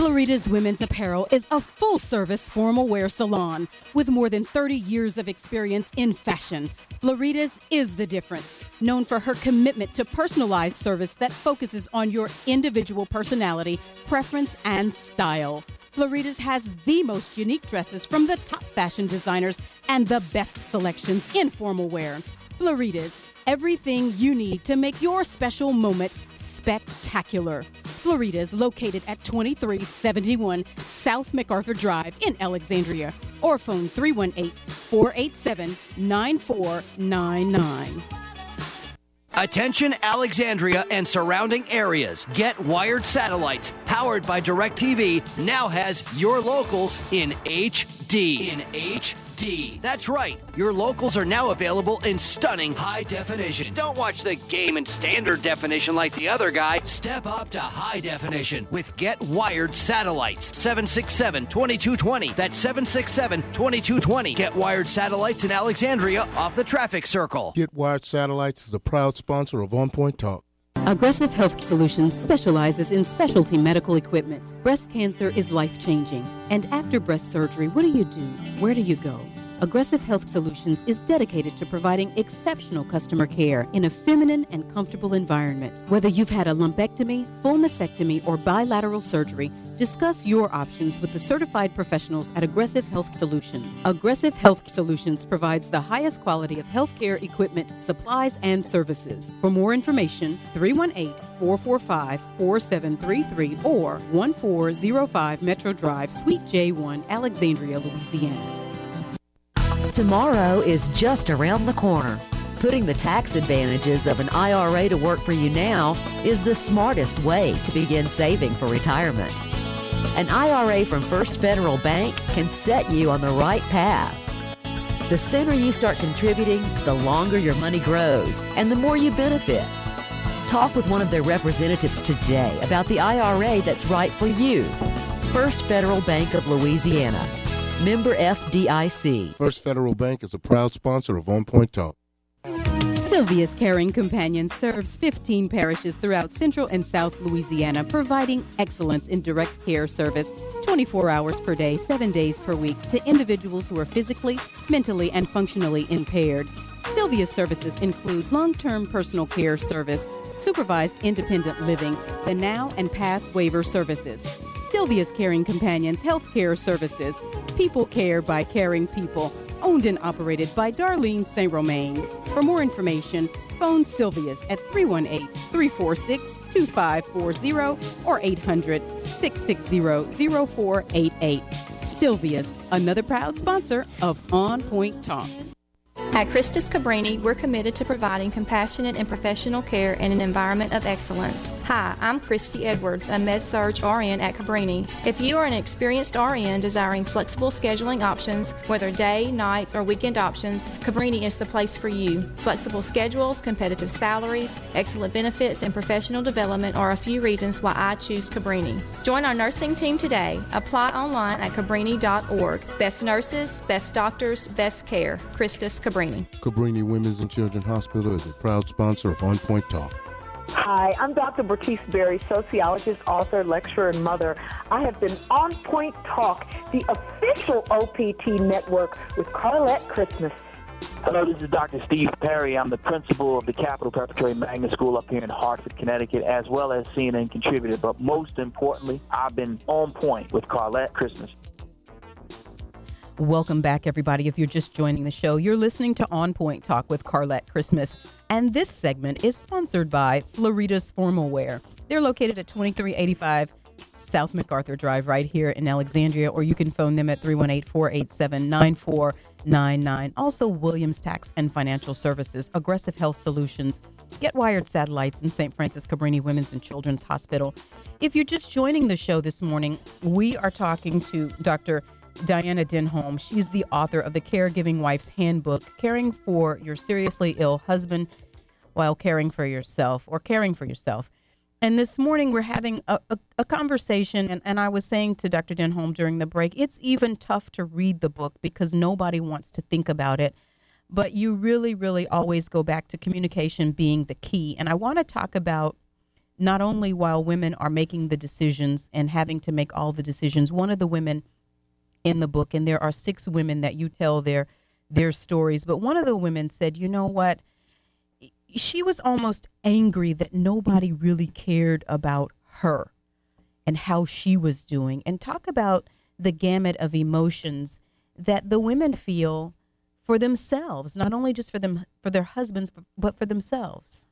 Florida's Women's Apparel is a full-service formal wear salon with more than thirty years of experience in fashion. Florida's is the difference, known for her commitment to personalized service that focuses on your individual personality, preference, and style. Florida's has the most unique dresses from the top fashion designers and the best selections in formal wear. Florida's, everything you need to make your special moment spectacular. Florida's located at twenty-three seventy-one South MacArthur Drive in Alexandria, or phone three one eight, four eight seven, nine four nine nine. Attention Alexandria and surrounding areas. Get Wired Satellites, powered by DirecTV, now has your locals in H D. In H D. That's right. Your locals are now available in stunning high definition. Don't watch the game in standard definition like the other guy. Step up to high definition with Get Wired Satellites. seven six seven, two two two zero. That's seven six seven, two two two zero. Get Wired Satellites in Alexandria off the traffic circle. Get Wired Satellites is a proud sponsor of On Point Talk. Aggressive Health Solutions specializes in specialty medical equipment. Breast cancer is life-changing. And after breast surgery, what do you do? Where do you go? Aggressive Health Solutions is dedicated to providing exceptional customer care in a feminine and comfortable environment. Whether you've had a lumpectomy, full mastectomy, or bilateral surgery, discuss your options with the certified professionals at Aggressive Health Solutions. Aggressive Health Solutions provides the highest quality of healthcare equipment, supplies, and services. For more information, three one eight, four four five, four seven three three or one four zero five Metro Drive, Suite J one, Alexandria, Louisiana. Tomorrow is just around the corner. Putting the tax advantages of an I R A to work for you now is the smartest way to begin saving for retirement. An I R A from First Federal Bank can set you on the right path. The sooner you start contributing, the longer your money grows and the more you benefit. Talk with one of their representatives today about the I R A that's right for you. First Federal Bank of Louisiana. Member F D I C. First Federal Bank is a proud sponsor of On Point Talk. Sylvia's Caring Companion serves fifteen parishes throughout Central and South Louisiana, providing excellence in direct care service twenty-four hours per day, seven days per week to individuals who are physically, mentally, and functionally impaired. Sylvia's services include long-term personal care service, supervised independent living, the now and past waiver services. Sylvia's Caring Companions Healthcare Services, people care by caring people, owned and operated by Darlene Saint Romain. For more information, phone Sylvia's at three one eight, three four six, two five four zero or eight hundred, six six zero, zero four eight eight. Sylvia's, another proud sponsor of On Point Talk. At Christus Cabrini, we're committed to providing compassionate and professional care in an environment of excellence. Hi, I'm Christy Edwards, a Med-Surg R N at Cabrini. If you are an experienced R N desiring flexible scheduling options, whether day, nights, or weekend options, Cabrini is the place for you. Flexible schedules, competitive salaries, excellent benefits, and professional development are a few reasons why I choose Cabrini. Join our nursing team today. Apply online at cabrini dot org. Best nurses, best doctors, best care. Christus Cabrini. Cabrini Women's and Children's Hospital is a proud sponsor of On Point Talk. Hi, I'm Doctor Bertice Berry, sociologist, author, lecturer, and mother. I have been On Point Talk, the official O P T network with Carlette Christmas. Hello, this is Doctor Steve Perry. I'm the principal of the Capital Preparatory Magnet School up here in Hartford, Connecticut, as well as C N N contributor. But most importantly, I've been on point with Carlette Christmas. Welcome back, everybody. If you're just joining the show, you're listening to On Point Talk with Carlette Christmas. And this segment is sponsored by Florida's Formal Wear. They're located at twenty-three eighty-five South MacArthur Drive right here in Alexandria, or you can phone them at three one eight, four eight seven, nine four nine nine. Also, Williams Tax and Financial Services, Aggressive Health Solutions, Get Wired Satellites, and Saint Francis Cabrini Women's and Children's Hospital. If you're just joining the show this morning, we are talking to Doctor Diana Denholm. She's the author of the Caregiving Wife's Handbook, Caring for Your Seriously Ill Husband While Caring for Yourself, or Caring for Yourself. And this morning we're having a, a, a conversation, and, and I was saying to Doctor Denholm during the break, it's even tough to read the book because nobody wants to think about it. But you really, really always go back to communication being the key. And I want to talk about not only while women are making the decisions and having to make all the decisions. One of the women in the book, and there are six women that you tell their their stories, but one of the women said, you know what? She was almost angry that nobody really cared about her and how she was doing. And talk about the gamut of emotions that the women feel for themselves, not only just for them, for their husbands, but for themselves.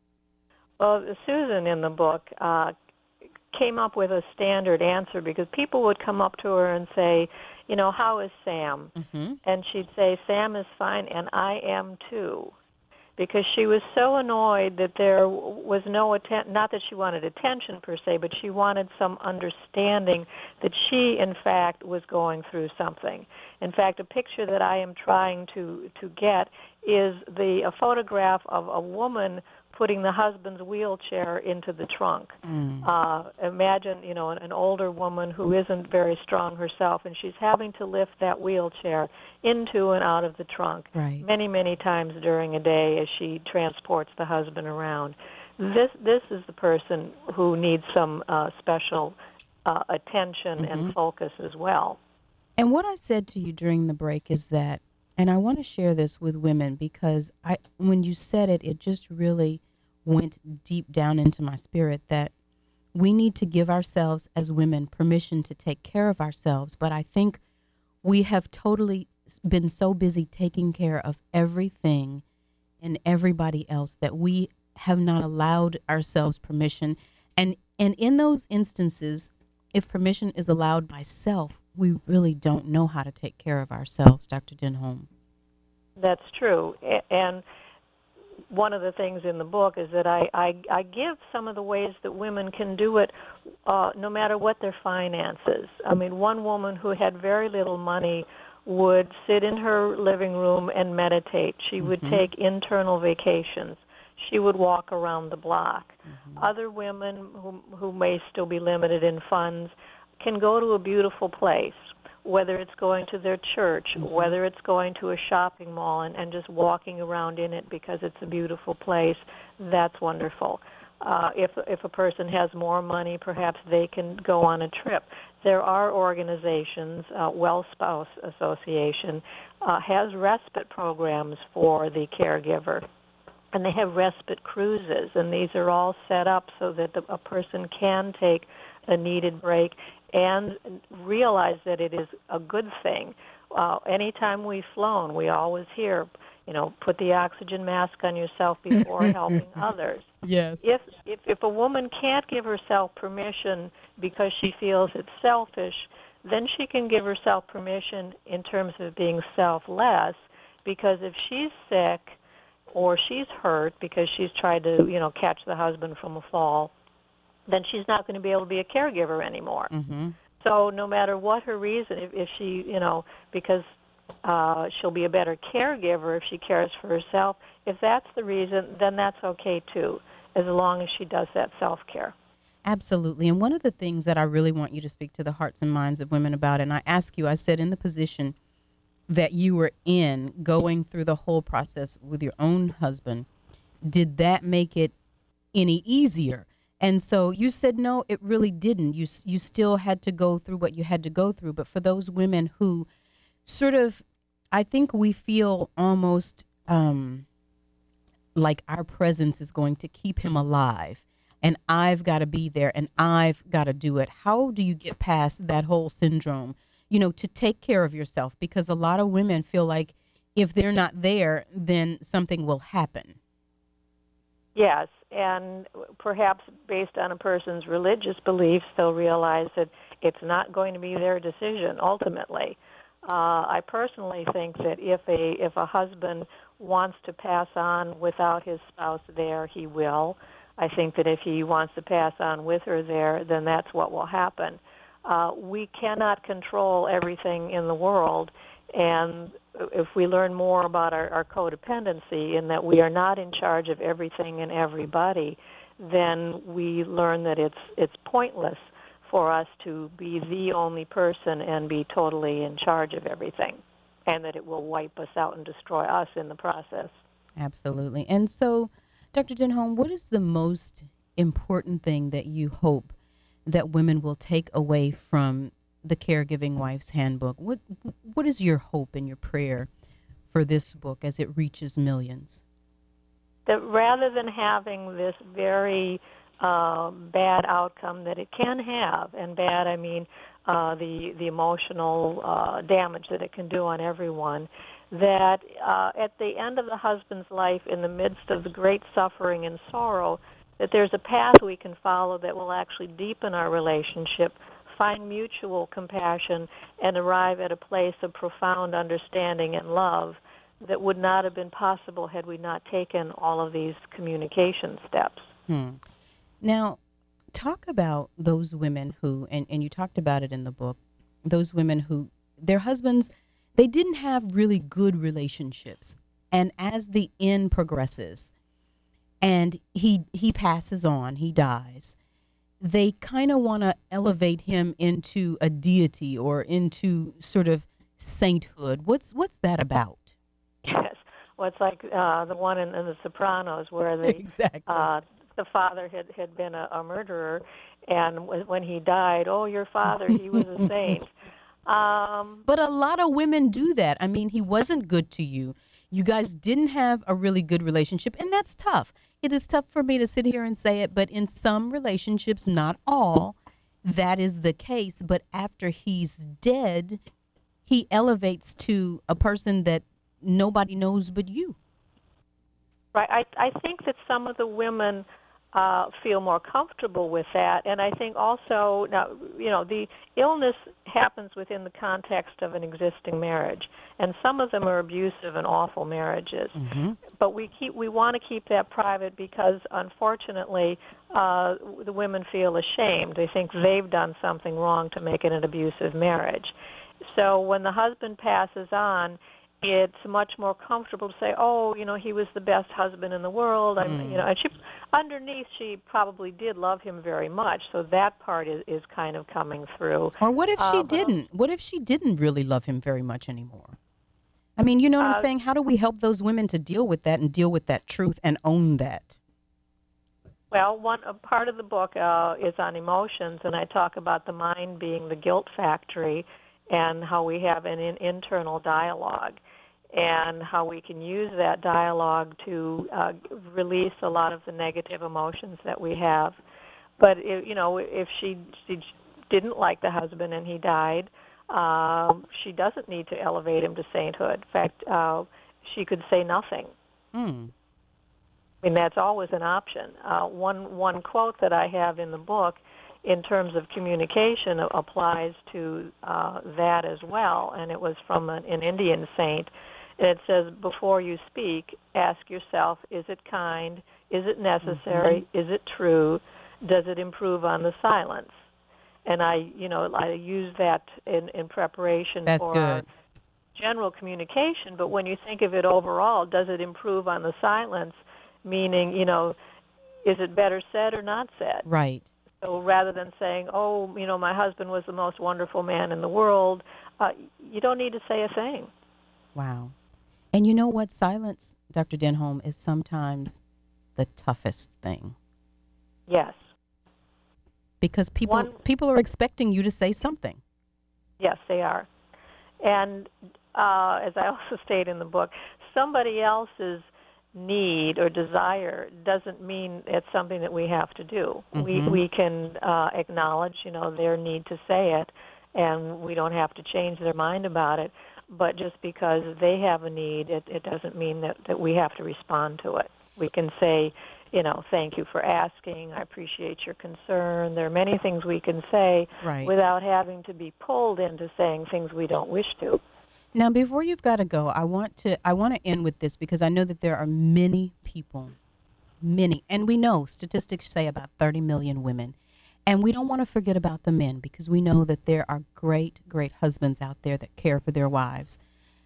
Well, Susan in the book uh, came up with a standard answer, because people would come up to her and say, you know, how is Sam? Mm-hmm. And she'd say, Sam is fine, and I am too. Because she was so annoyed that there was no attention, not that she wanted attention per se, but she wanted some understanding that she, in fact, was going through something. In fact, a picture that I am trying to, to get is the a photograph of a woman putting the husband's wheelchair into the trunk. Mm. Uh, imagine, you know, an, an older woman who isn't very strong herself, and she's having to lift that wheelchair into and out of the trunk right. many, many times during a day as she transports the husband around. This this is the person who needs some uh, special uh, attention mm-hmm. and focus as well. And what I said to you during the break is that, and I want to share this with women, because I, when you said it, it just really went deep down into my spirit, that we need to give ourselves as women permission to take care of ourselves. But I think we have totally been so busy taking care of everything and everybody else that we have not allowed ourselves permission. And, and in those instances, if permission is allowed by self, we really don't know how to take care of ourselves, Doctor Denholm. That's true. And one of the things in the book is that I, I, I give some of the ways that women can do it uh, no matter what their finances. I mean, one woman who had very little money would sit in her living room and meditate. She would Mhm. take internal vacations. She would walk around the block. Mhm. Other women who, who may still be limited in funds can go to a beautiful place, whether it's going to their church, Mhm. whether it's going to a shopping mall and, and just walking around in it because it's a beautiful place. That's wonderful. Uh, if if a person has more money, perhaps they can go on a trip. There are organizations, uh, Well Spouse Association uh, has respite programs for the caregiver, and they have respite cruises, and these are all set up so that the, a person can take a needed break and realize that it is a good thing. Uh, anytime we've flown, we always hear, you know, put the oxygen mask on yourself before helping others. Yes. If, if if a woman can't give herself permission because she feels it's selfish, then she can give herself permission in terms of being selfless, because if she's sick or she's hurt because she's tried to, you know, catch the husband from a fall, then she's not going to be able to be a caregiver anymore. Mm-hmm. So no matter what her reason, if, if she, you know, because uh, she'll be a better caregiver if she cares for herself, if that's the reason, then that's okay too, as long as she does that self-care. Absolutely. And one of the things that I really want you to speak to the hearts and minds of women about, and I ask you, I said in the position that you were in, going through the whole process with your own husband, did that make it any easier? And so you said, no, it really didn't. You you still had to go through what you had to go through. But for those women who sort of, I think we feel almost um, like our presence is going to keep him alive, and I've got to be there, and I've got to do it. How do you get past that whole syndrome, you know, to take care of yourself? Because a lot of women feel like if they're not there, then something will happen. Yes, and perhaps based on a person's religious beliefs, they'll realize that it's not going to be their decision ultimately. Uh, I personally think that if a if a husband wants to pass on without his spouse there, he will. I think that if he wants to pass on with her there, then that's what will happen. Uh, we cannot control everything in the world, and if we learn more about our, our codependency, in that we are not in charge of everything and everybody, then we learn that it's it's pointless for us to be the only person and be totally in charge of everything, and that it will wipe us out and destroy us in the process. Absolutely. And so, Doctor Denholm, what is the most important thing that you hope that women will take away from the Caregiving Wife's Handbook? What What is your hope and your prayer for this book as it reaches millions? That rather than having this very uh, bad outcome that it can have, and bad I mean uh, the the emotional uh, damage that it can do on everyone, that uh, at the end of the husband's life, in the midst of the great suffering and sorrow, that there's a path we can follow that will actually deepen our relationship, find mutual compassion, and arrive at a place of profound understanding and love that would not have been possible had we not taken all of these communication steps. Hmm. Now, talk about those women who, and, and you talked about it in the book, those women who, their husbands, they didn't have really good relationships. And as the end progresses and he he passes on, he dies, they kind of want to elevate him into a deity or into sort of sainthood. What's what's that about? Yes. Well, it's like uh, the one in, in The Sopranos where the exactly. uh, the father had, had been a, a murderer, and w- when he died, oh, your father, he was a saint. Um, but a lot of women do that. I mean, he wasn't good to you. You guys didn't have a really good relationship, and that's tough. It is tough for me to sit here and say it, but in some relationships, not all, that is the case. But after he's dead, he elevates to a person that nobody knows but you. Right. I, I think that some of the women uh, feel more comfortable with that, and I think also, now, you know, the illness happens within the context of an existing marriage, and some of them are abusive and awful marriages. Mm-hmm. But we keep we want to keep that private because, unfortunately, uh, the women feel ashamed. They think they've done something wrong to make it an abusive marriage. So when the husband passes on, it's much more comfortable to say, oh, you know, he was the best husband in the world. I'm, Mm. you know, and she, underneath, she probably did love him very much. So that part is, is kind of coming through. Or what if she Uh, but- didn't? What if she didn't really love him very much anymore? I mean, you know what Uh, I'm saying? How do we help those women to deal with that and deal with that truth and own that? Well, one a part of the book uh, is on emotions, and I talk about the mind being the guilt factory and how we have an in, internal dialogue and how we can use that dialogue to uh, release a lot of the negative emotions that we have. But, if, you know, if she, she didn't like the husband and he died, um, she doesn't need to elevate him to sainthood. In fact, uh, she could say nothing. Hmm. I mean, that's always an option. Uh, one one quote that I have in the book in terms of communication applies to uh, that as well, and it was from an, an Indian saint. And it says, before you speak, ask yourself, is it kind? Is it necessary? Mm-hmm. Is it true? Does it improve on the silence? And I, you know, I use that in, in preparation That's for good. our general communication, but when you think of it overall, does it improve on the silence? Meaning, you know, is it better said or not said? Right. So rather than saying, oh, you know, my husband was the most wonderful man in the world, uh, you don't need to say a thing. Wow. And you know what? Silence, Doctor Denholm, is sometimes the toughest thing. Yes. Because people One, people are expecting you to say something. Yes, they are. And uh, as I also state in the book, somebody else's need or desire doesn't mean it's something that we have to do. Mm-hmm. We we can uh, acknowledge, you know, their need to say it, and we don't have to change their mind about it. But just because they have a need, it, it doesn't mean that, that we have to respond to it. We can say, you know, thank you for asking. I appreciate your concern. There are many things we can say Right. without having to be pulled into saying things we don't wish to. Now, before you've got to go, I want to I want to end with this because I know that there are many people, many, and we know statistics say about thirty million women, and we don't want to forget about the men because we know that there are great, great husbands out there that care for their wives,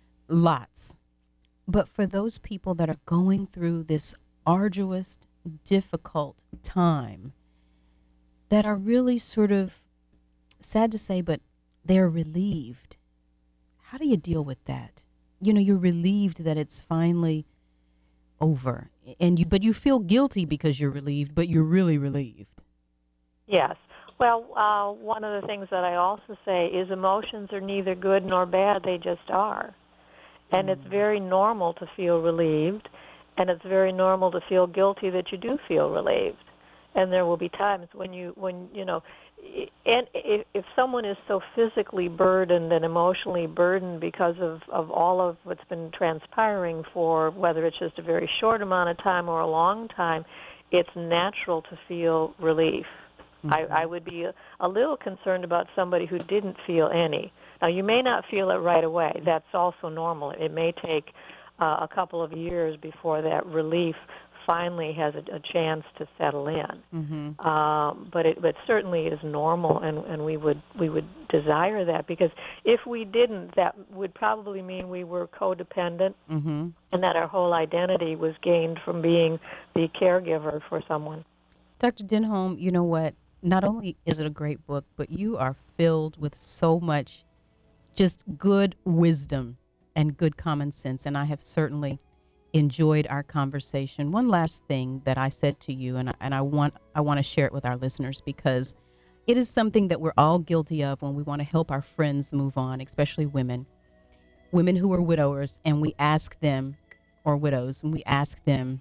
lots. But for those people that are going through this arduous, difficult time, that are really sort of, sad to say, but they're relieved. How do you deal with that? You know, you're relieved that it's finally over and you but you feel guilty because you're relieved, but you're really relieved. Yes. Well, uh, one of the things that I also say is emotions are neither good nor bad, they just are. And it's very normal to feel relieved, and it's very normal to feel guilty that you do feel relieved. And there will be times when you, when you know, and if, if someone is so physically burdened and emotionally burdened because of, of all of what's been transpiring for whether it's just a very short amount of time or a long time, it's natural to feel relief. Mm-hmm. I, I would be a, a little concerned about somebody who didn't feel any. Now, you may not feel it right away. That's also normal. It may take uh, a couple of years before that relief finally has a, a chance to settle in. Mm-hmm. Um, but it but certainly is normal, and, and we would we would desire that, because if we didn't, that would probably mean we were codependent, mm-hmm. and that our whole identity was gained from being the caregiver for someone. Doctor Denholm, you know what? Not only is it a great book, but you are filled with so much just good wisdom and good common sense, and I have certainly enjoyed our conversation. One last thing that I said to you, and I, and I want I want to share it with our listeners, because it is something that we're all guilty of when we want to help our friends move on, especially women, women who are widowers, and we ask them, or widows, and we ask them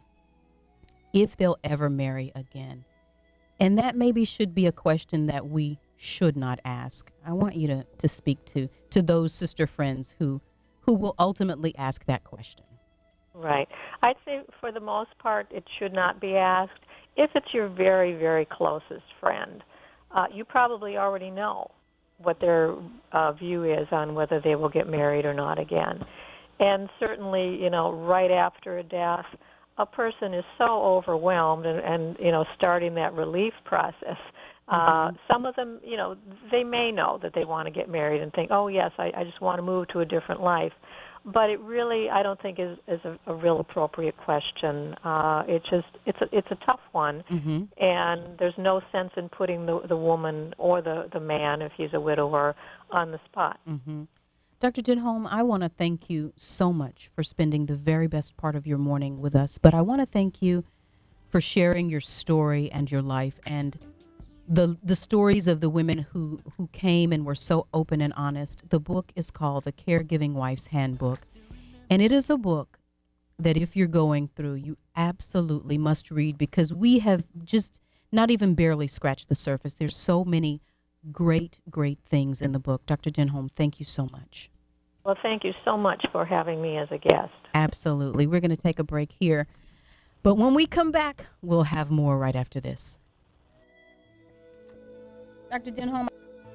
if they'll ever marry again. And that maybe should be a question that we should not ask. I want you to, to speak to, to those sister friends who, who will ultimately ask that question. Right. I'd say for the most part it should not be asked. If it's your very, very closest friend, uh, you probably already know what their uh, view is on whether they will get married or not again. And certainly, you know, right after a death, a person is so overwhelmed and, and you know, starting that relief process. Uh, Mm-hmm. Some of them, you know, they may know that they want to get married and think, oh, yes, I, I just want to move to a different life. But it really, I don't think, is, is a, a real appropriate question. Uh, it just, it's a, it's a tough one, Mm-hmm. and there's no sense in putting the, the woman or the, the man, if he's a widower, on the spot. Mm-hmm. Doctor Denholm, I want to thank you so much for spending the very best part of your morning with us, but I want to thank you for sharing your story and your life and the the stories of the women who, who came and were so open and honest. The book is called The Caregiving Wife's Handbook, and it is a book that if you're going through, you absolutely must read, because we have just not even barely scratched the surface. There's so many great, great things in the book. Doctor Denholm, thank you so much. Well, thank you so much for having me as a guest. Absolutely. We're going to take a break here, but when we come back, we'll have more right after this. Doctor Denholm.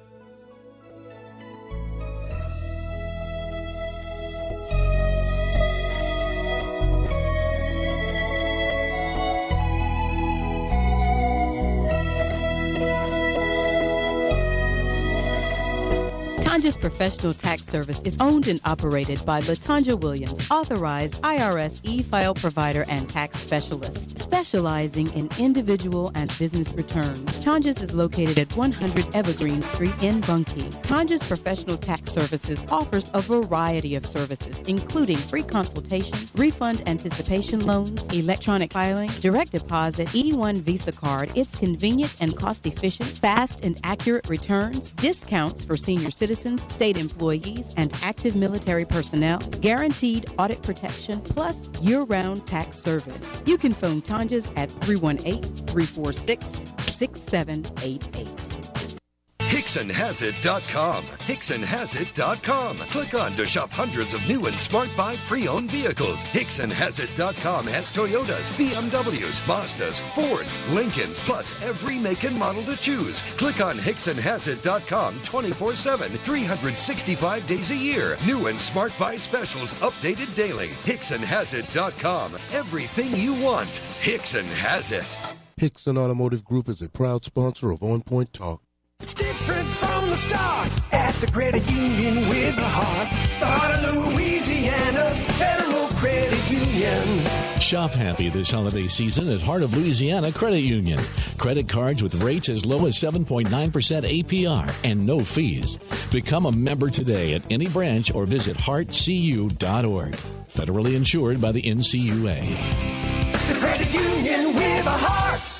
Latanja's Professional Tax Service is owned and operated by Latanja Williams, authorized I R S e-file provider and tax specialist, specializing in individual and business returns. Tanja's is located at one hundred Evergreen Street in Bunkie. Tanja's Professional Tax Services offers a variety of services, including free consultation, refund anticipation loans, electronic filing, direct deposit, E one Visa card. It's convenient and cost-efficient, fast and accurate returns, discounts for senior citizens, state employees, and active military personnel, guaranteed audit protection, plus year-round tax service. You can phone Tanja's at three one eight, three four six, six seven eight eight. Hickson Has It dot com. Hickson Has It dot com. Click on to shop hundreds of new and smart buy pre-owned vehicles. Hickson Has It dot com has Toyotas, B M Ws, Mazdas, Fords, Lincolns, plus every make and model to choose. Click on Hickson Has It dot com twenty-four seven, three hundred sixty-five days a year. New and smart buy specials updated daily. Hickson Has It dot com. Everything you want. Hickson has it. Hickson Automotive Group is a proud sponsor of On Point Talk. It's different from the start at the credit union with the heart. The heart of Louisiana, Federal Credit Union. Shop happy this holiday season at Heart of Louisiana Credit Union. Credit cards with rates as low as seven point nine percent A P R and no fees. Become a member today at any branch or visit heart c u dot org. Federally insured by the N C U A. The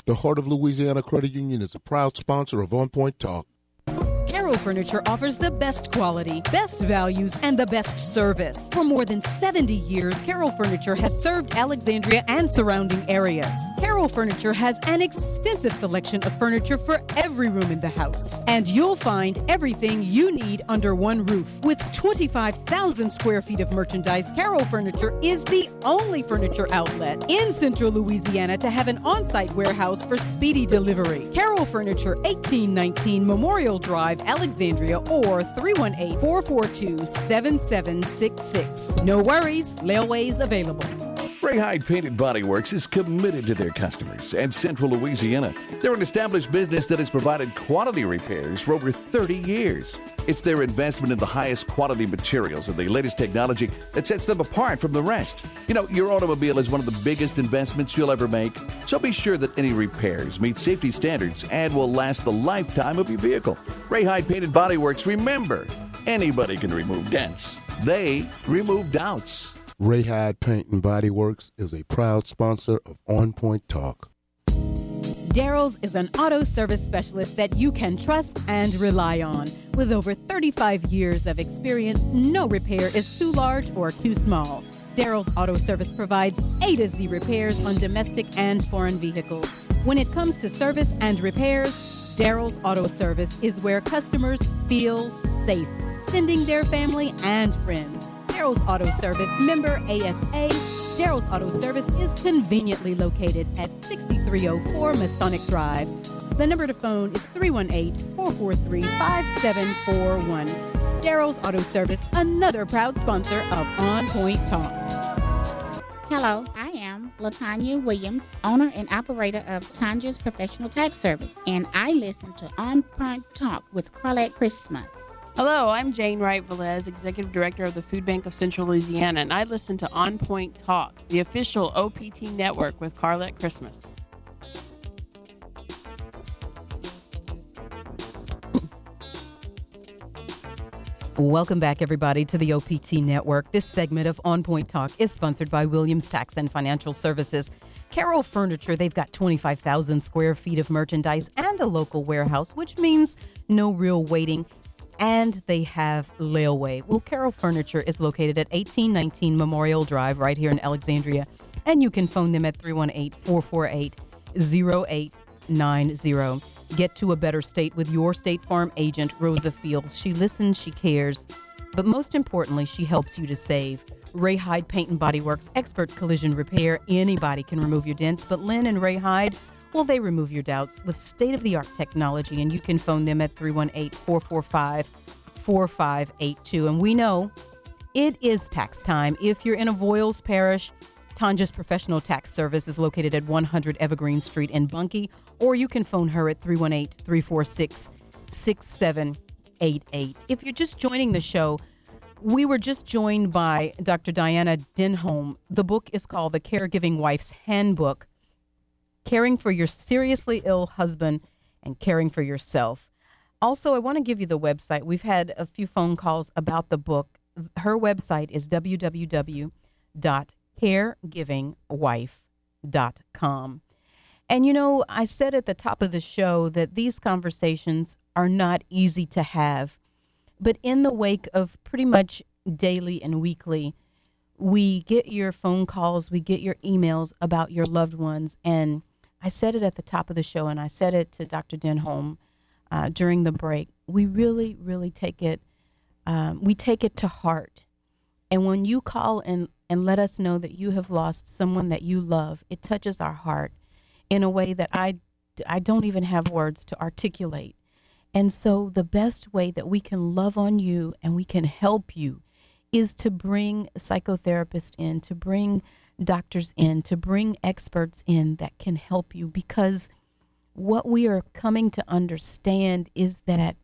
The Heart of Louisiana Credit Union is a proud sponsor of On Point Talk. Carroll Furniture offers the best quality, best values, and the best service. For more than seventy years, Carroll Furniture has served Alexandria and surrounding areas. Carroll Furniture has an extensive selection of furniture for every room in the house. And you'll find everything you need under one roof. With twenty-five thousand square feet of merchandise, Carroll Furniture is the only furniture outlet in Central Louisiana to have an on-site warehouse for speedy delivery. Carroll Furniture, eighteen nineteen Memorial Drive, Alexandria, or three one eight, four four two, seven seven six six. No worries, layaway's available. Ray Hyde Painted Body Works is committed to their customers and Central Louisiana. They're an established business that has provided quality repairs for over thirty years. It's their investment in the highest quality materials and the latest technology that sets them apart from the rest. You know, your automobile is one of the biggest investments you'll ever make, so be sure that any repairs meet safety standards and will last the lifetime of your vehicle. Ray Hyde Painted Body Works, remember, anybody can remove dents. They remove doubts. Ray Hyde Paint and Body Works is a proud sponsor of On Point Talk. Daryl's is an auto service specialist that you can trust and rely on. With over thirty-five years of experience, no repair is too large or too small. Daryl's Auto Service provides A to Z repairs on domestic and foreign vehicles. When it comes to service and repairs, Daryl's Auto Service is where customers feel safe, sending their family and friends. Daryl's Auto Service, member A S A. Daryl's Auto Service is conveniently located at sixty-three oh four Masonic Drive. The number to phone is three one eight, four four three, five seven four one. Daryl's Auto Service, another proud sponsor of On Point Talk. Hello, I am Latanya Williams, owner and operator of Tanya's Professional Tax Service, and I listen to On Point Talk with Carlette Christmas. Hello, I'm Jane Wright Velez, Executive Director of the Food Bank of Central Louisiana, and I listen to On Point Talk, the official O P T network with Carlette Christmas. Welcome back, everybody, to the O P T Network. This segment of On Point Talk is sponsored by Williams Tax and Financial Services. Carroll Furniture, they've got twenty-five thousand square feet of merchandise and a local warehouse, which means no real waiting. And they have layaway. Well, Carroll Furniture is located at eighteen nineteen Memorial Drive right here in Alexandria. And you can phone them at three one eight, four four eight, zero eight nine zero. Get to a better state with your State Farm agent, Rosa Fields. She listens, she cares, but most importantly, she helps you to save. Ray Hyde Paint and Body Works, expert collision repair. Anybody can remove your dents, but Lynn and Ray Hyde, well, they remove your doubts with state-of-the-art technology, and you can phone them at three one eight, four four five, four five eight two. And we know it is tax time. If you're in Avoyles Parish, Tanja's Professional Tax Service is located at one hundred Evergreen Street in Bunkie, or you can phone her at three one eight, three four six, six seven eight eight. If you're just joining the show, we were just joined by Doctor Diana Denholm. The book is called The Caregiving Wife's Handbook, Caring for Your Seriously Ill Husband and Caring for Yourself. Also, I want to give you the website. We've had a few phone calls about the book. Her website is w w w dot caregiving wife dot com. And, you know, I said at the top of the show that these conversations are not easy to have. But in the wake of pretty much daily and weekly, we get your phone calls, we get your emails about your loved ones. And I said it at the top of the show, and I said it to Doctor Denholm uh, during the break. We really, really take it, um, we take it to heart. And when you call and, and let us know that you have lost someone that you love, it touches our heart in a way that I, I don't even have words to articulate. And so the best way that we can love on you and we can help you is to bring psychotherapists in, to bring doctors in, to bring experts in that can help you. Because what we are coming to understand is that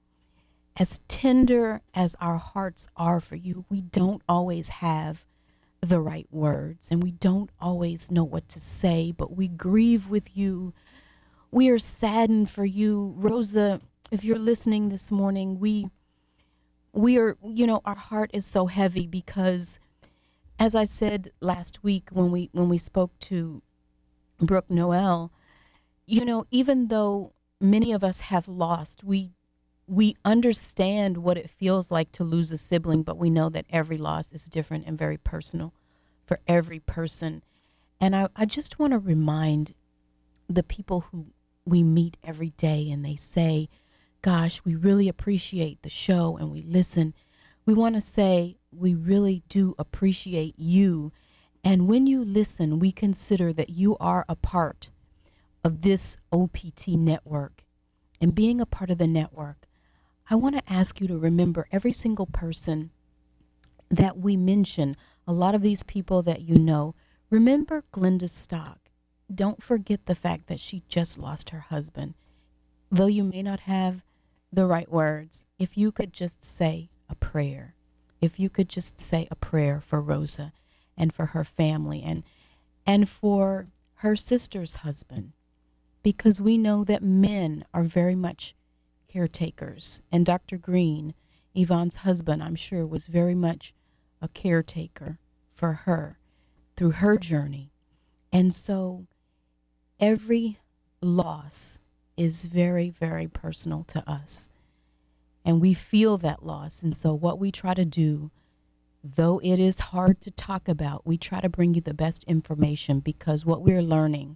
as tender as our hearts are for you, we don't always have the right words and we don't always know what to say, but we grieve with you. We are saddened for you. Rosa, if you're listening this morning, we we are, you know, our heart is so heavy because, as I said last week when we when we spoke to Brooke Noel, you know, even though many of us have lost, we we understand what it feels like to lose a sibling, but we know that every loss is different and very personal for every person. And I, I just want to remind the people who we meet every day and they say, gosh, we really appreciate the show and we listen. We want to say we really do appreciate you. And when you listen, we consider that you are a part of this O P T network. And being a part of the network, I want to ask you to remember every single person that we mention, a lot of these people that you know. Remember Glenda Stock. Don't forget the fact that she just lost her husband. Though you may not have the right words, if you could just say a prayer, if you could just say a prayer for Rosa and for her family and and for her sister's husband, because we know that men are very much caretakers. And Doctor Green, Yvonne's husband, I'm sure, was very much a caretaker for her through her journey. And so every loss is very, very personal to us. And we feel that loss. And so what we try to do, though it is hard to talk about, we try to bring you the best information, because what we're learning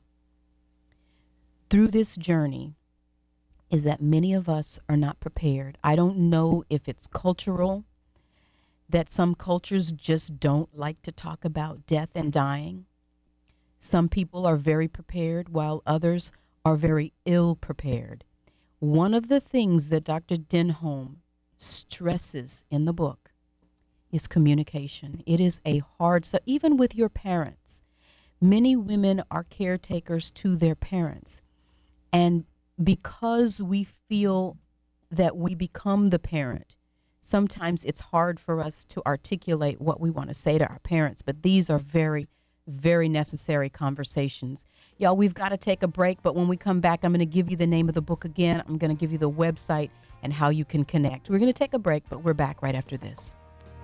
through this journey is that many of us are not prepared. I don't know if it's cultural, that some cultures just don't like to talk about death and dying. Some people are very prepared while others are very ill prepared. One of the things that Doctor Denholm stresses in the book is communication. It is a hard, so even with your parents, many women are caretakers to their parents. And because we feel that we become the parent, sometimes it's hard for us to articulate what we want to say to our parents. But these are very, very necessary conversations. Y'all, we've got to take a break. But when we come back, I'm going to give you the name of the book again. I'm going to give you the website and how you can connect. We're going to take a break, but we're back right after this.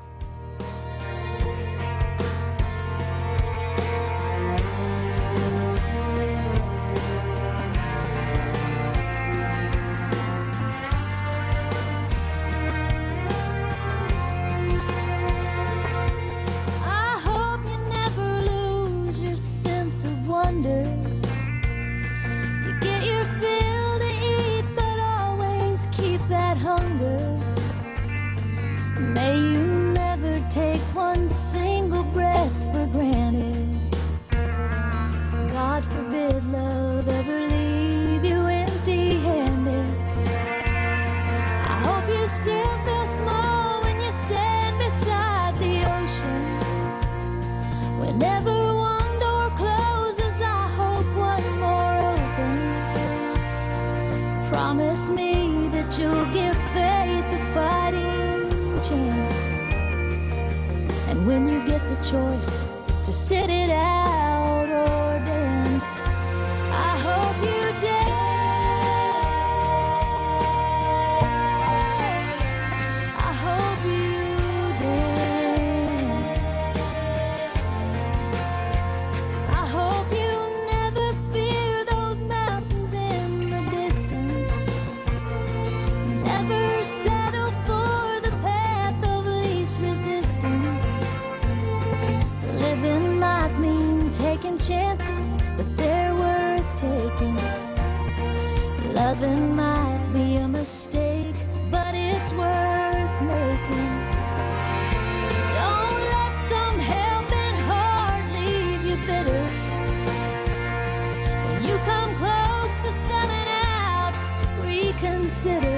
You get your fill to eat, but always keep that hunger. May you never take one single breath for granted. God forbid love ever leave you empty-handed. I hope you still feel small when you stand beside the ocean. Whenever promise me that you'll give faith a fighting chance. And when you get the choice to sit it out or dance, I hope you dance. I hope you dance. I hope you never fear those mountains in the distance. Never settle for the path of least resistance. Living might mean taking chances, but they're worth taking. Loving might be a mistake, but it's worth making. Don't let some helping heart leave you bitter. When you come close to selling out, reconsider.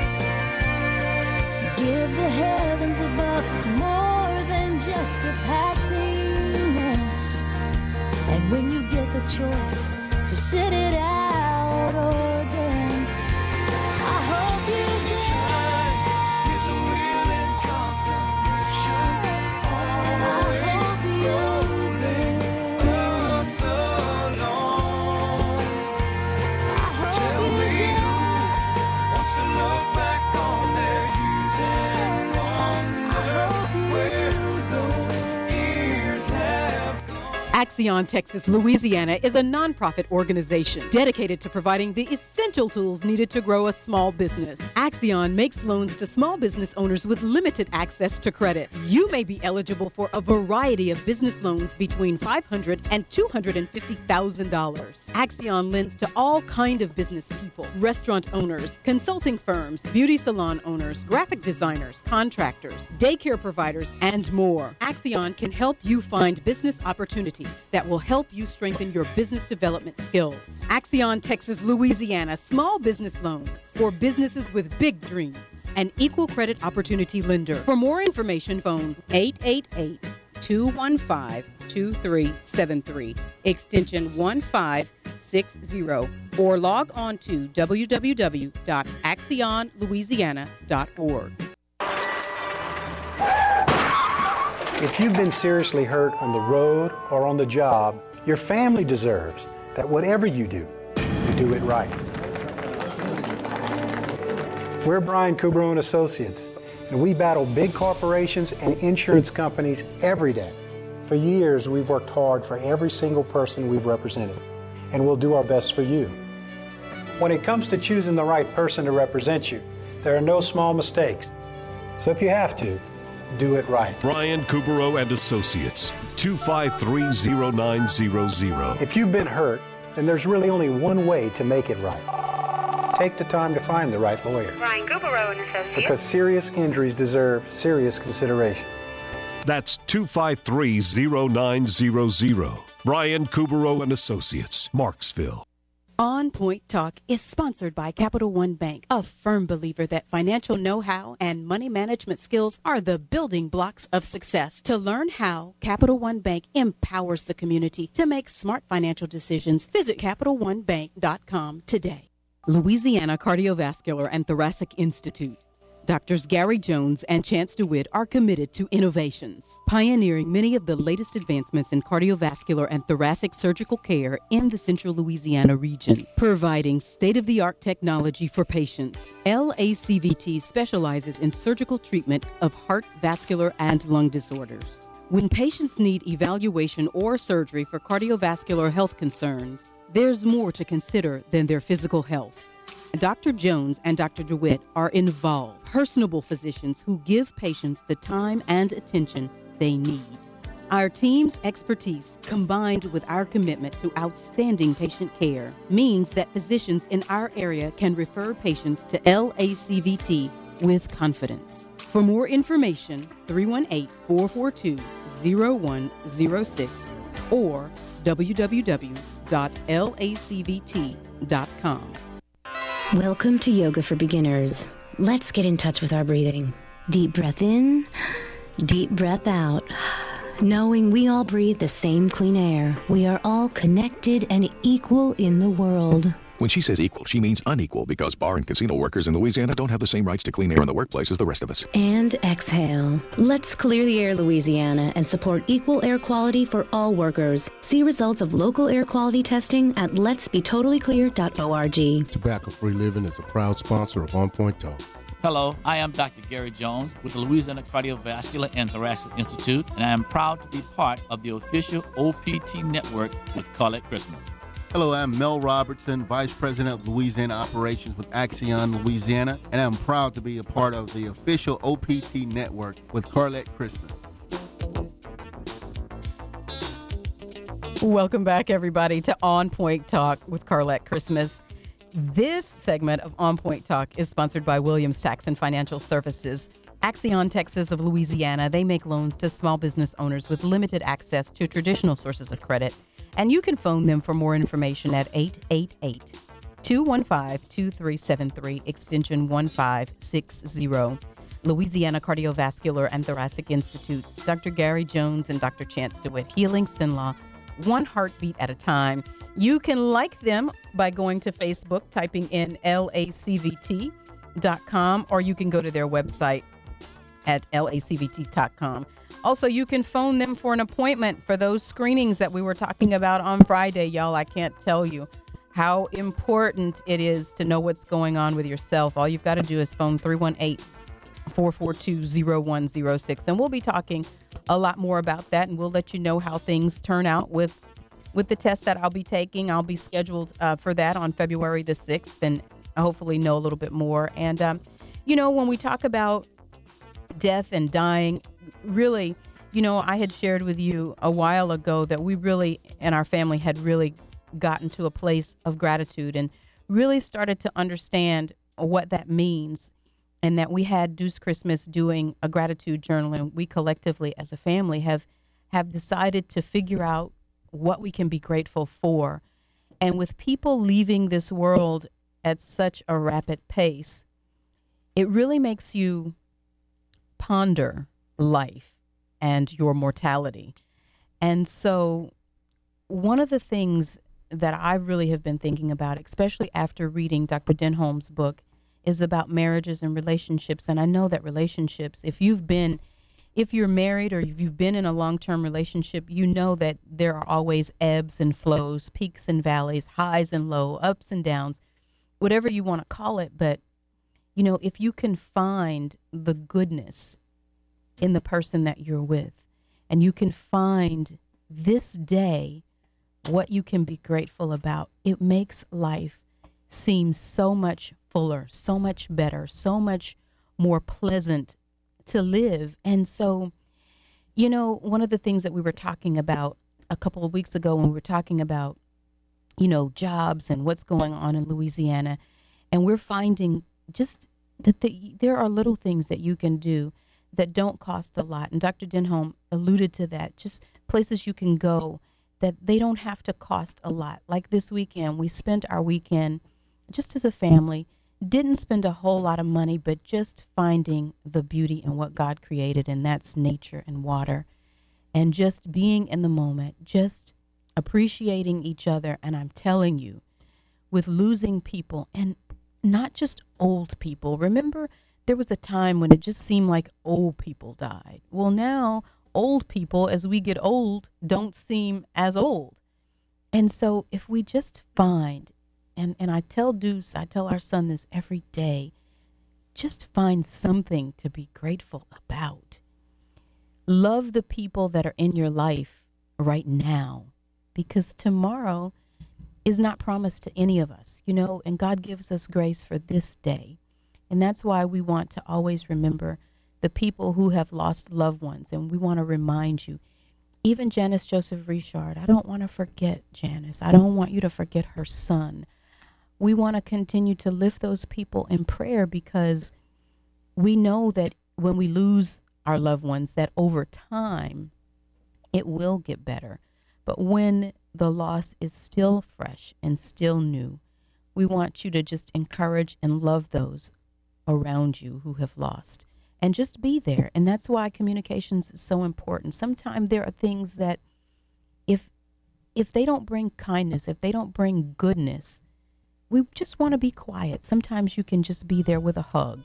Give the heavens above more than just a passing glance. And when you get the choice to sit it out or dance, I hope you dance. It's a real and constant motion. I hope you dance. So long. I hope you dance. Wants to look back on their years and wonder where those years have gone. Axion Texas Louisiana is a nonprofit organization dedicated to providing the essential tools needed to grow a small business. Axion makes loans to small business owners with limited access to credit. You may be eligible for a variety of business loans between five hundred dollars and two hundred fifty thousand dollars. Axion lends to all kind of business people, restaurant owners, consulting firms, beauty salon owners, graphic designers, contractors, daycare providers, and more. Axion can help you find business opportunities that will help you strengthen your business development skills. Axion Texas Louisiana Small Business Loans for businesses with big dreams. An equal credit opportunity lender. For more information, phone eight eight eight, two one five, two three seven three, extension one five six zero, or log on to w w w dot axion louisiana dot org. If you've been seriously hurt on the road or on the job, your family deserves that whatever you do, you do it right. We're Brian Kubrow and Associates, and we battle big corporations and insurance companies every day. For years, we've worked hard for every single person we've represented, and we'll do our best for you. When it comes to choosing the right person to represent you, there are no small mistakes. So if you have to, do it right. Brian Kubrow and Associates, two five three, zero nine zero zero. If you've been hurt, then there's really only one way to make it right. Take the time to find the right lawyer. Brian Kubrow and Associates. Because serious injuries deserve serious consideration. That's two five three, zero nine zero zero. Brian Kubrow and Associates, Marksville. On Point Talk is sponsored by Capital One Bank, a firm believer that financial know-how and money management skills are the building blocks of success. To learn how Capital One Bank empowers the community to make smart financial decisions, visit capital one bank dot com today. Louisiana Cardiovascular and Thoracic Institute. Doctors Gary Jones and Chance DeWitt are committed to innovations, pioneering many of the latest advancements in cardiovascular and thoracic surgical care in the central Louisiana region, providing state-of-the-art technology for patients. L A C V T specializes in surgical treatment of heart, vascular, and lung disorders. When patients need evaluation or surgery for cardiovascular health concerns, there's more to consider than their physical health. Doctor Jones and Doctor DeWitt are involved, personable physicians who give patients the time and attention they need. Our team's expertise, combined with our commitment to outstanding patient care, means that physicians in our area can refer patients to L A C V T with confidence. For more information, three one eight, four four two, zero one zero six or w w w dot l a c v t dot com. Welcome to Yoga for Beginners. Let's get in touch with our breathing. Deep breath in, deep breath out. Knowing we all breathe the same clean air, we are all connected and equal in the world. When she says equal, she means unequal because bar and casino workers in Louisiana don't have the same rights to clean air in the workplace as the rest of us. And exhale. Let's clear the air, Louisiana, and support equal air quality for all workers. See results of local air quality testing at lets be totally clear dot org. Tobacco-free living is a proud sponsor of On Point Talk. Hello, I am Doctor Gary Jones with the Louisiana Cardiovascular and Thoracic Institute, and I am proud to be part of the official O P T network with Carlette Christmas. Hello, I'm Mel Robertson, Vice President of Louisiana Operations with Axion Louisiana, and I'm proud to be a part of the official O P T network with Carlette Christmas. Welcome back, everybody, to On Point Talk with Carlette Christmas. This segment of On Point Talk is sponsored by Williams Tax and Financial Services. Axion Texas of Louisiana, they make loans to small business owners with limited access to traditional sources of credit. And you can phone them for more information at eight eight eight, two one five, two three seven three, extension one five six zero. Louisiana Cardiovascular and Thoracic Institute, Doctor Gary Jones and Doctor Chance DeWitt, healing sin law, one heartbeat at a time. You can like them by going to Facebook, typing in L A C V T dot com, or you can go to their website at L A C V T dot com. Also, you can phone them for an appointment for those screenings that we were talking about on Friday. Y'all, I can't tell you how important it is to know what's going on with yourself. All you've got to do is phone three one eight, four four two, zero one zero six. And we'll be talking a lot more about that, and we'll let you know how things turn out with with the test that I'll be taking. I'll be scheduled uh, for that on February the sixth, and hopefully know a little bit more. And, um, you know, when we talk about death and dying, really, you know, I had shared with you a while ago that we really, and our family had really gotten to a place of gratitude and really started to understand what that means, and that we had Deuce Christmas doing a gratitude journal, and we collectively as a family have have decided to figure out what we can be grateful for. And with people leaving this world at such a rapid pace, it really makes you ponder life and your mortality. And so one of the things that I really have been thinking about, especially after reading Doctor Denholm's book, is about marriages and relationships. And I know that relationships, if you've been If you're married or if you've been in a long-term relationship, you know that there are always ebbs and flows, peaks and valleys, highs and lows, ups and downs, whatever you want to call it. But, you know, if you can find the goodness in the person that you're with, and you can find this day what you can be grateful about, it makes life seem so much fuller, so much better, so much more pleasant to live. And so, you know, one of the things that we were talking about a couple of weeks ago when we were talking about, you know, jobs and what's going on in Louisiana, and we're finding just that the, there are little things that you can do that don't cost a lot. And Doctor Denholm alluded to that, just places you can go that they don't have to cost a lot. Like this weekend, we spent our weekend just as a family, didn't spend a whole lot of money, but just finding the beauty in what God created, and that's nature and water, and just being in the moment, just appreciating each other. And I'm telling you, with losing people, and not just old people. Remember, there was a time when it just seemed like old people died. Well, now old people, as we get old, don't seem as old. And so if we just find, and, and I tell Deuce, I tell our son this every day, just find something to be grateful about. Love the people that are in your life right now, because tomorrow is not promised to any of us, you know, and God gives us grace for this day. And that's why we want to always remember the people who have lost loved ones. And we want to remind you, even Janice Joseph Richard, I don't want to forget Janice. I don't want you to forget her son. We want to continue to lift those people in prayer, because we know that when we lose our loved ones, that over time it will get better. But when the loss is still fresh and still new, we want you to just encourage and love those around you who have lost, and just be there. And that's why communications is so important. Sometimes there are things that if if they don't bring kindness, if they don't bring goodness, we just want to be quiet. Sometimes you can just be there with a hug,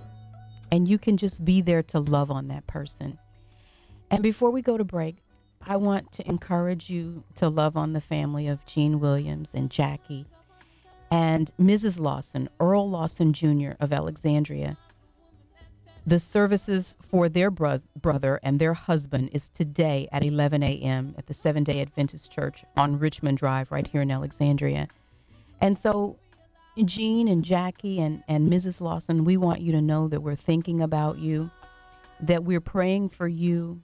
and you can just be there to love on that person. And before we go to break, I want to encourage you to love on the family of Gene Williams and Jackie and Missus Lawson, Earl Lawson Junior of Alexandria. The services for their bro- brother and their husband is today at eleven a.m. at the Seventh-day Adventist Church on Richmond Drive right here in Alexandria. And so Gene and Jackie and, and Missus Lawson, we want you to know that we're thinking about you, that we're praying for you,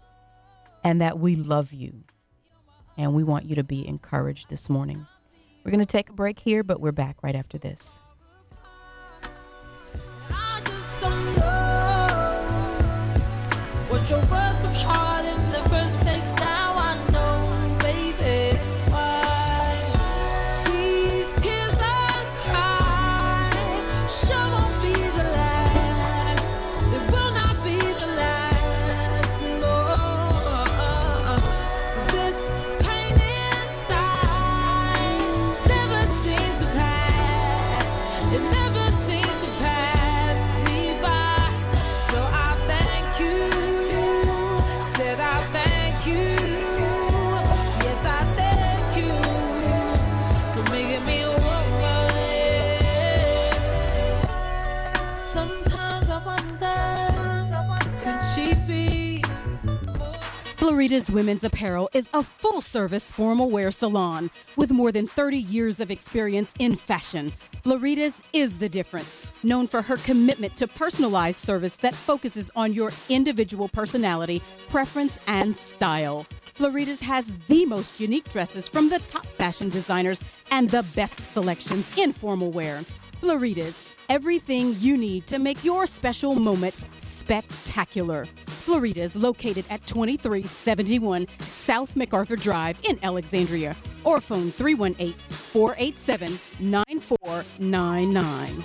and that we love you. And we want you to be encouraged this morning. We're going to take a break here, but we're back right after this. What your words so hard in the first place, now I know, baby, why these tears I cry sure won't be the last. It will not be the last, no. 'Cause this pain inside never seems to pass. Florida's Women's Apparel is a full-service formal wear salon with more than thirty years of experience in fashion. Florida's is the difference, known for her commitment to personalized service that focuses on your individual personality, preference, and style. Florida's has the most unique dresses from the top fashion designers and the best selections in formal wear. Florida's, everything you need to make your special moment spectacular. Florida's, located at twenty-three seventy-one South MacArthur Drive in Alexandria, or phone three one eight, four eight seven, nine four nine nine.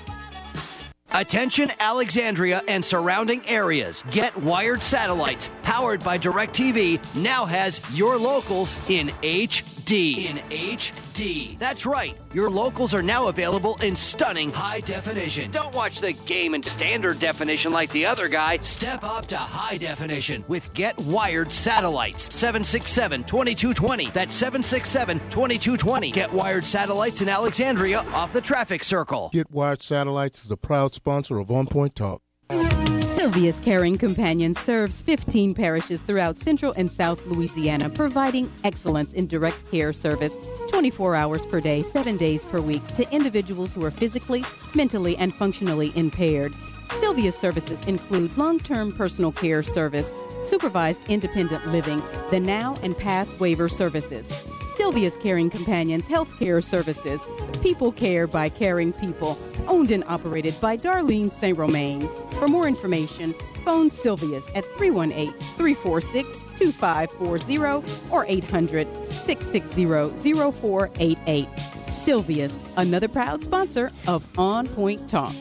Attention Alexandria and surrounding areas. Get Wired Satellites, powered by DirecTV, now has your locals in H D. In H D. That's right. Your locals are now available in stunning high definition. Don't watch the game in standard definition like the other guy. Step up to high definition with Get Wired Satellites. seven six seven, two two two zero. That's seven six seven, two two two zero. Get Wired Satellites in Alexandria off the traffic circle. Get Wired Satellites is a proud sponsor of On Point Talk. Sylvia's Caring Companion serves fifteen parishes throughout Central and South Louisiana, providing excellence in direct care service twenty-four hours per day, seven days per week to individuals who are physically, mentally, and functionally impaired. Sylvia's services include long-term personal care service, supervised independent living, the now and past waiver services. Sylvia's Caring Companions Healthcare Services, People Care by Caring People, owned and operated by Darlene Saint Romain. For more information, phone Sylvia's at three one eight, three four six, two five four zero or eight hundred, six six zero, zero four eight eight. Sylvia's, another proud sponsor of On Point Talk.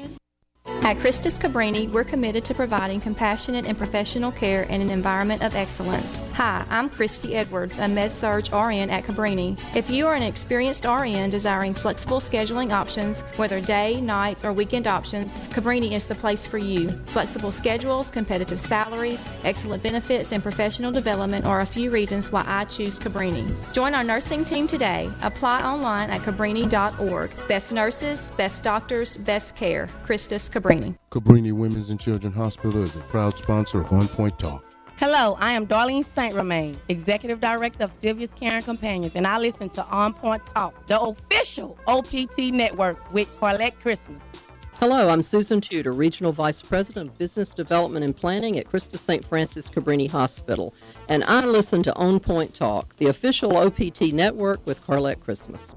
At Christus Cabrini, we're committed to providing compassionate and professional care in an environment of excellence. Hi, I'm Christy Edwards, a Med-Surg R N at Cabrini. If you are an experienced R N desiring flexible scheduling options, whether day, nights, or weekend options, Cabrini is the place for you. Flexible schedules, competitive salaries, excellent benefits, and professional development are a few reasons why I choose Cabrini. Join our nursing team today. Apply online at cabrini dot org. Best nurses, best doctors, best care. Christus Cabrini. Cabrini Women's and Children's Hospital is a proud sponsor of On Point Talk. Hello, I am Darlene Saint Romain, Executive Director of Sylvia's Caring Companions, and I listen to On Point Talk, the official O P T network with Carlette Christmas. Hello, I'm Susan Tudor, Regional Vice President of Business Development and Planning at Christus Saint Francis Cabrini Hospital, and I listen to On Point Talk, the official O P T network with Carlette Christmas.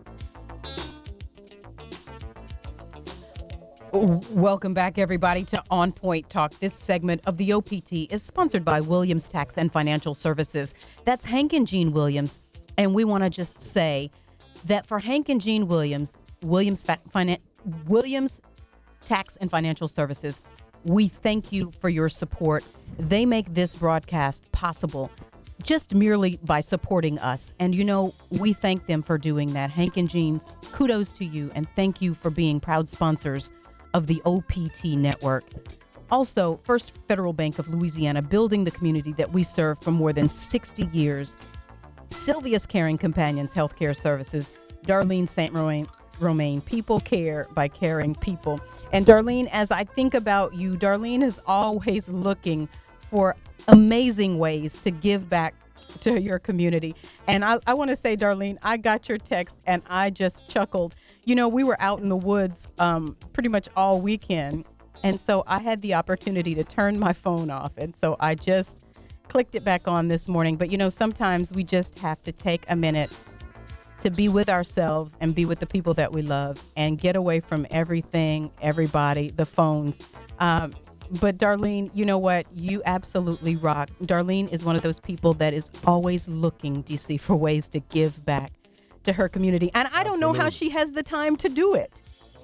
Welcome back, everybody, to On Point Talk. This segment of the O P T is sponsored by Williams Tax and Financial Services. That's Hank and Jean Williams. And we want to just say that for Hank and Jean Williams, Williams, Finan- Williams Tax and Financial Services, we thank you for your support. They make this broadcast possible just merely by supporting us. And, you know, we thank them for doing that. Hank and Jean, kudos to you, and thank you for being proud sponsors of the O P T network. Also, First Federal Bank of Louisiana, building the community that we serve for more than sixty years. Sylvia's Caring Companions Healthcare Services, Darlene Saint Romain, People Care by Caring People. And Darlene, as I think about you, Darlene is always looking for amazing ways to give back to your community. And I, I want to say, Darlene, I got your text and I just chuckled. You know, we were out in the woods um, pretty much all weekend. And so I had the opportunity to turn my phone off. And so I just clicked it back on this morning. But, you know, sometimes we just have to take a minute to be with ourselves and be with the people that we love and get away from everything, everybody, the phones. Um, but Darlene, you know what? You absolutely rock. Darlene is one of those people that is always looking, D C, for ways to give back to her community. And I don't know how she has the time to do it.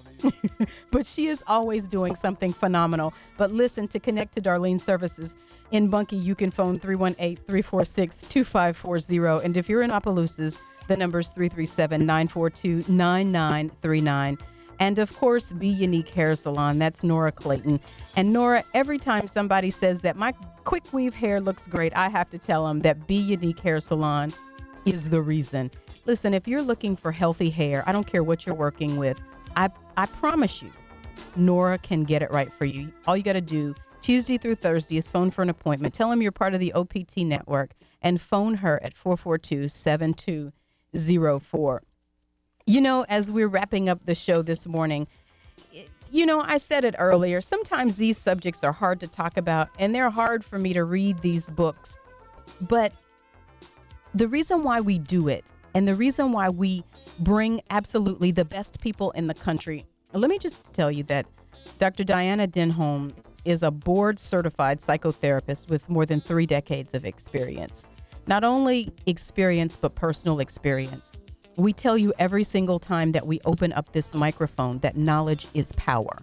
But she is always doing something phenomenal. But listen, to connect to Darlene's services in Bunkie, you can phone three one eight, three four six, two five four zero. And if you're in Opelousas, the number is three three seven, nine four two, nine nine three nine. And of course, Be Unique Hair Salon. That's Nora Clayton. And Nora, every time somebody says that my quick weave hair looks great, I have to tell them that Be Unique Hair Salon is the reason. Listen, if you're looking for healthy hair, I don't care what you're working with, I, I promise you, Nora can get it right for you. All you got to do Tuesday through Thursday is phone for an appointment. Tell them you're part of the O P T network and phone her at four four two, seven two zero four. You know, as we're wrapping up the show this morning, you know, I said it earlier, sometimes these subjects are hard to talk about, and they're hard for me to read these books. But the reason why we do it, and the reason why we bring absolutely the best people in the country, let me just tell you that Doctor Diana Denholm is a board-certified psychotherapist with more than three decades of experience. Not only experience, but personal experience. We tell you every single time that we open up this microphone that knowledge is power.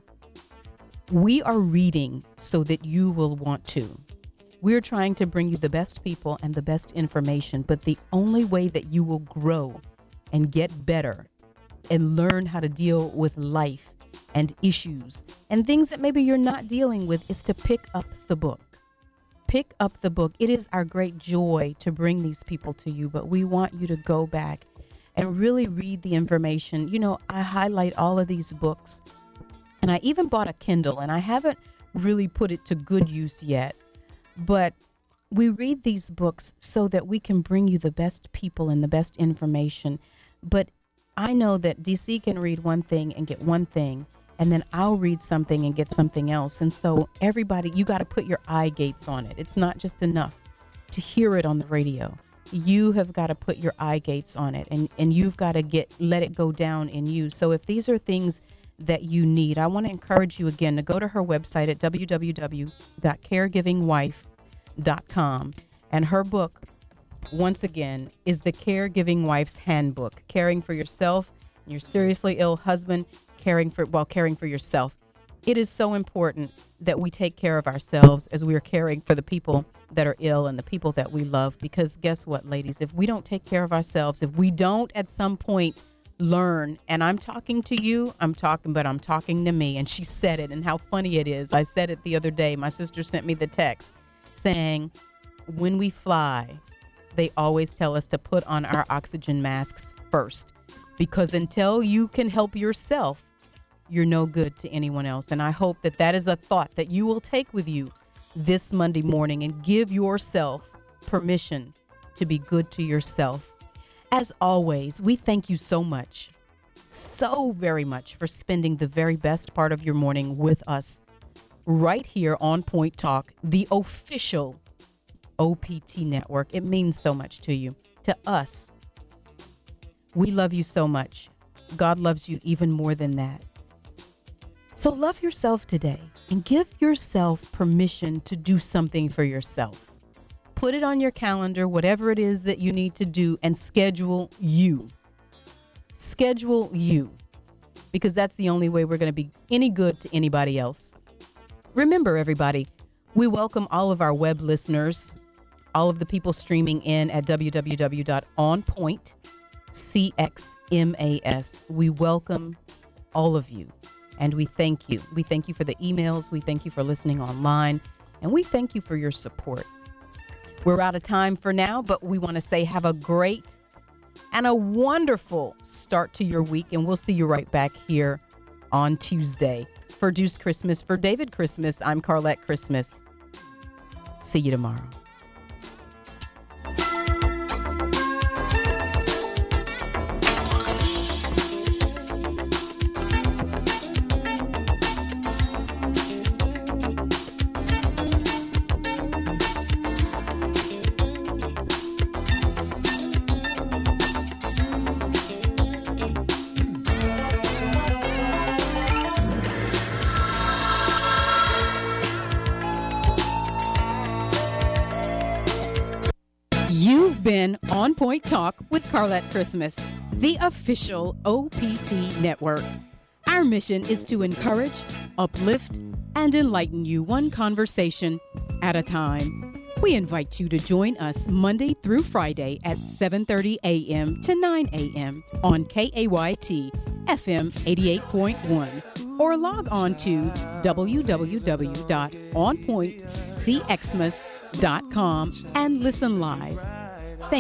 We are reading so that you will want to. We're trying to bring you the best people and the best information, but the only way that you will grow and get better and learn how to deal with life and issues and things that maybe you're not dealing with is to pick up the book. Pick up the book. It is our great joy to bring these people to you, but we want you to go back and really read the information. You know, I highlight all of these books, and I even bought a Kindle, and I haven't really put it to good use yet, but we read these books so that we can bring you the best people and the best information. But I know that D C can read one thing and get one thing, and then I'll read something and get something else. And so everybody, you got to put your eye gates on it. It's not just enough to hear it on the radio. You have got to put your eye gates on it, and, and you've got to get let it go down in you. So if these are things that you need, I want to encourage you again to go to her website at w w w dot caregiving wife dot com. And her book, once again, is the Caregiving Wife's Handbook, caring for yourself, your seriously ill husband, caring for while caring for yourself. It is so important that we take care of ourselves as we are caring for the people that are ill and the people that we love. Because guess what, ladies? If we don't take care of ourselves, if we don't at some point learn, and I'm talking to you, I'm talking, but I'm talking to me. And she said it, and how funny it is. I said it the other day. My sister sent me the text saying, when we fly, they always tell us to put on our oxygen masks first. Because until you can help yourself, you're no good to anyone else. And I hope that that is a thought that you will take with you this Monday morning and give yourself permission to be good to yourself. As always, we thank you so much, so very much for spending the very best part of your morning with us right here on Point Talk, the official O P T network. It means so much to you, to us. We love you so much. God loves you even more than that. So love yourself today and give yourself permission to do something for yourself. Put it on your calendar, whatever it is that you need to do, and schedule you. Schedule you, because that's the only way we're going to be any good to anybody else. Remember, everybody, we welcome all of our web listeners, all of the people streaming in at w w w dot on point c x m a s. We welcome all of you. And we thank you. We thank you for the emails. We thank you for listening online. And we thank you for your support. We're out of time for now, but we want to say have a great and a wonderful start to your week. And we'll see you right back here on Tuesday. For Deuce Christmas, for David Christmas, I'm Carlette Christmas. See you tomorrow. Been On Point Talk with Carlette Christmas, the official O P T network. Our mission is to encourage, uplift, and enlighten you one conversation at a time. We invite you to join us Monday through Friday at seven thirty a.m. to nine a.m. on K A Y T F M eighty-eight point one, or log on to w w w dot on point c xmas dot com and listen live.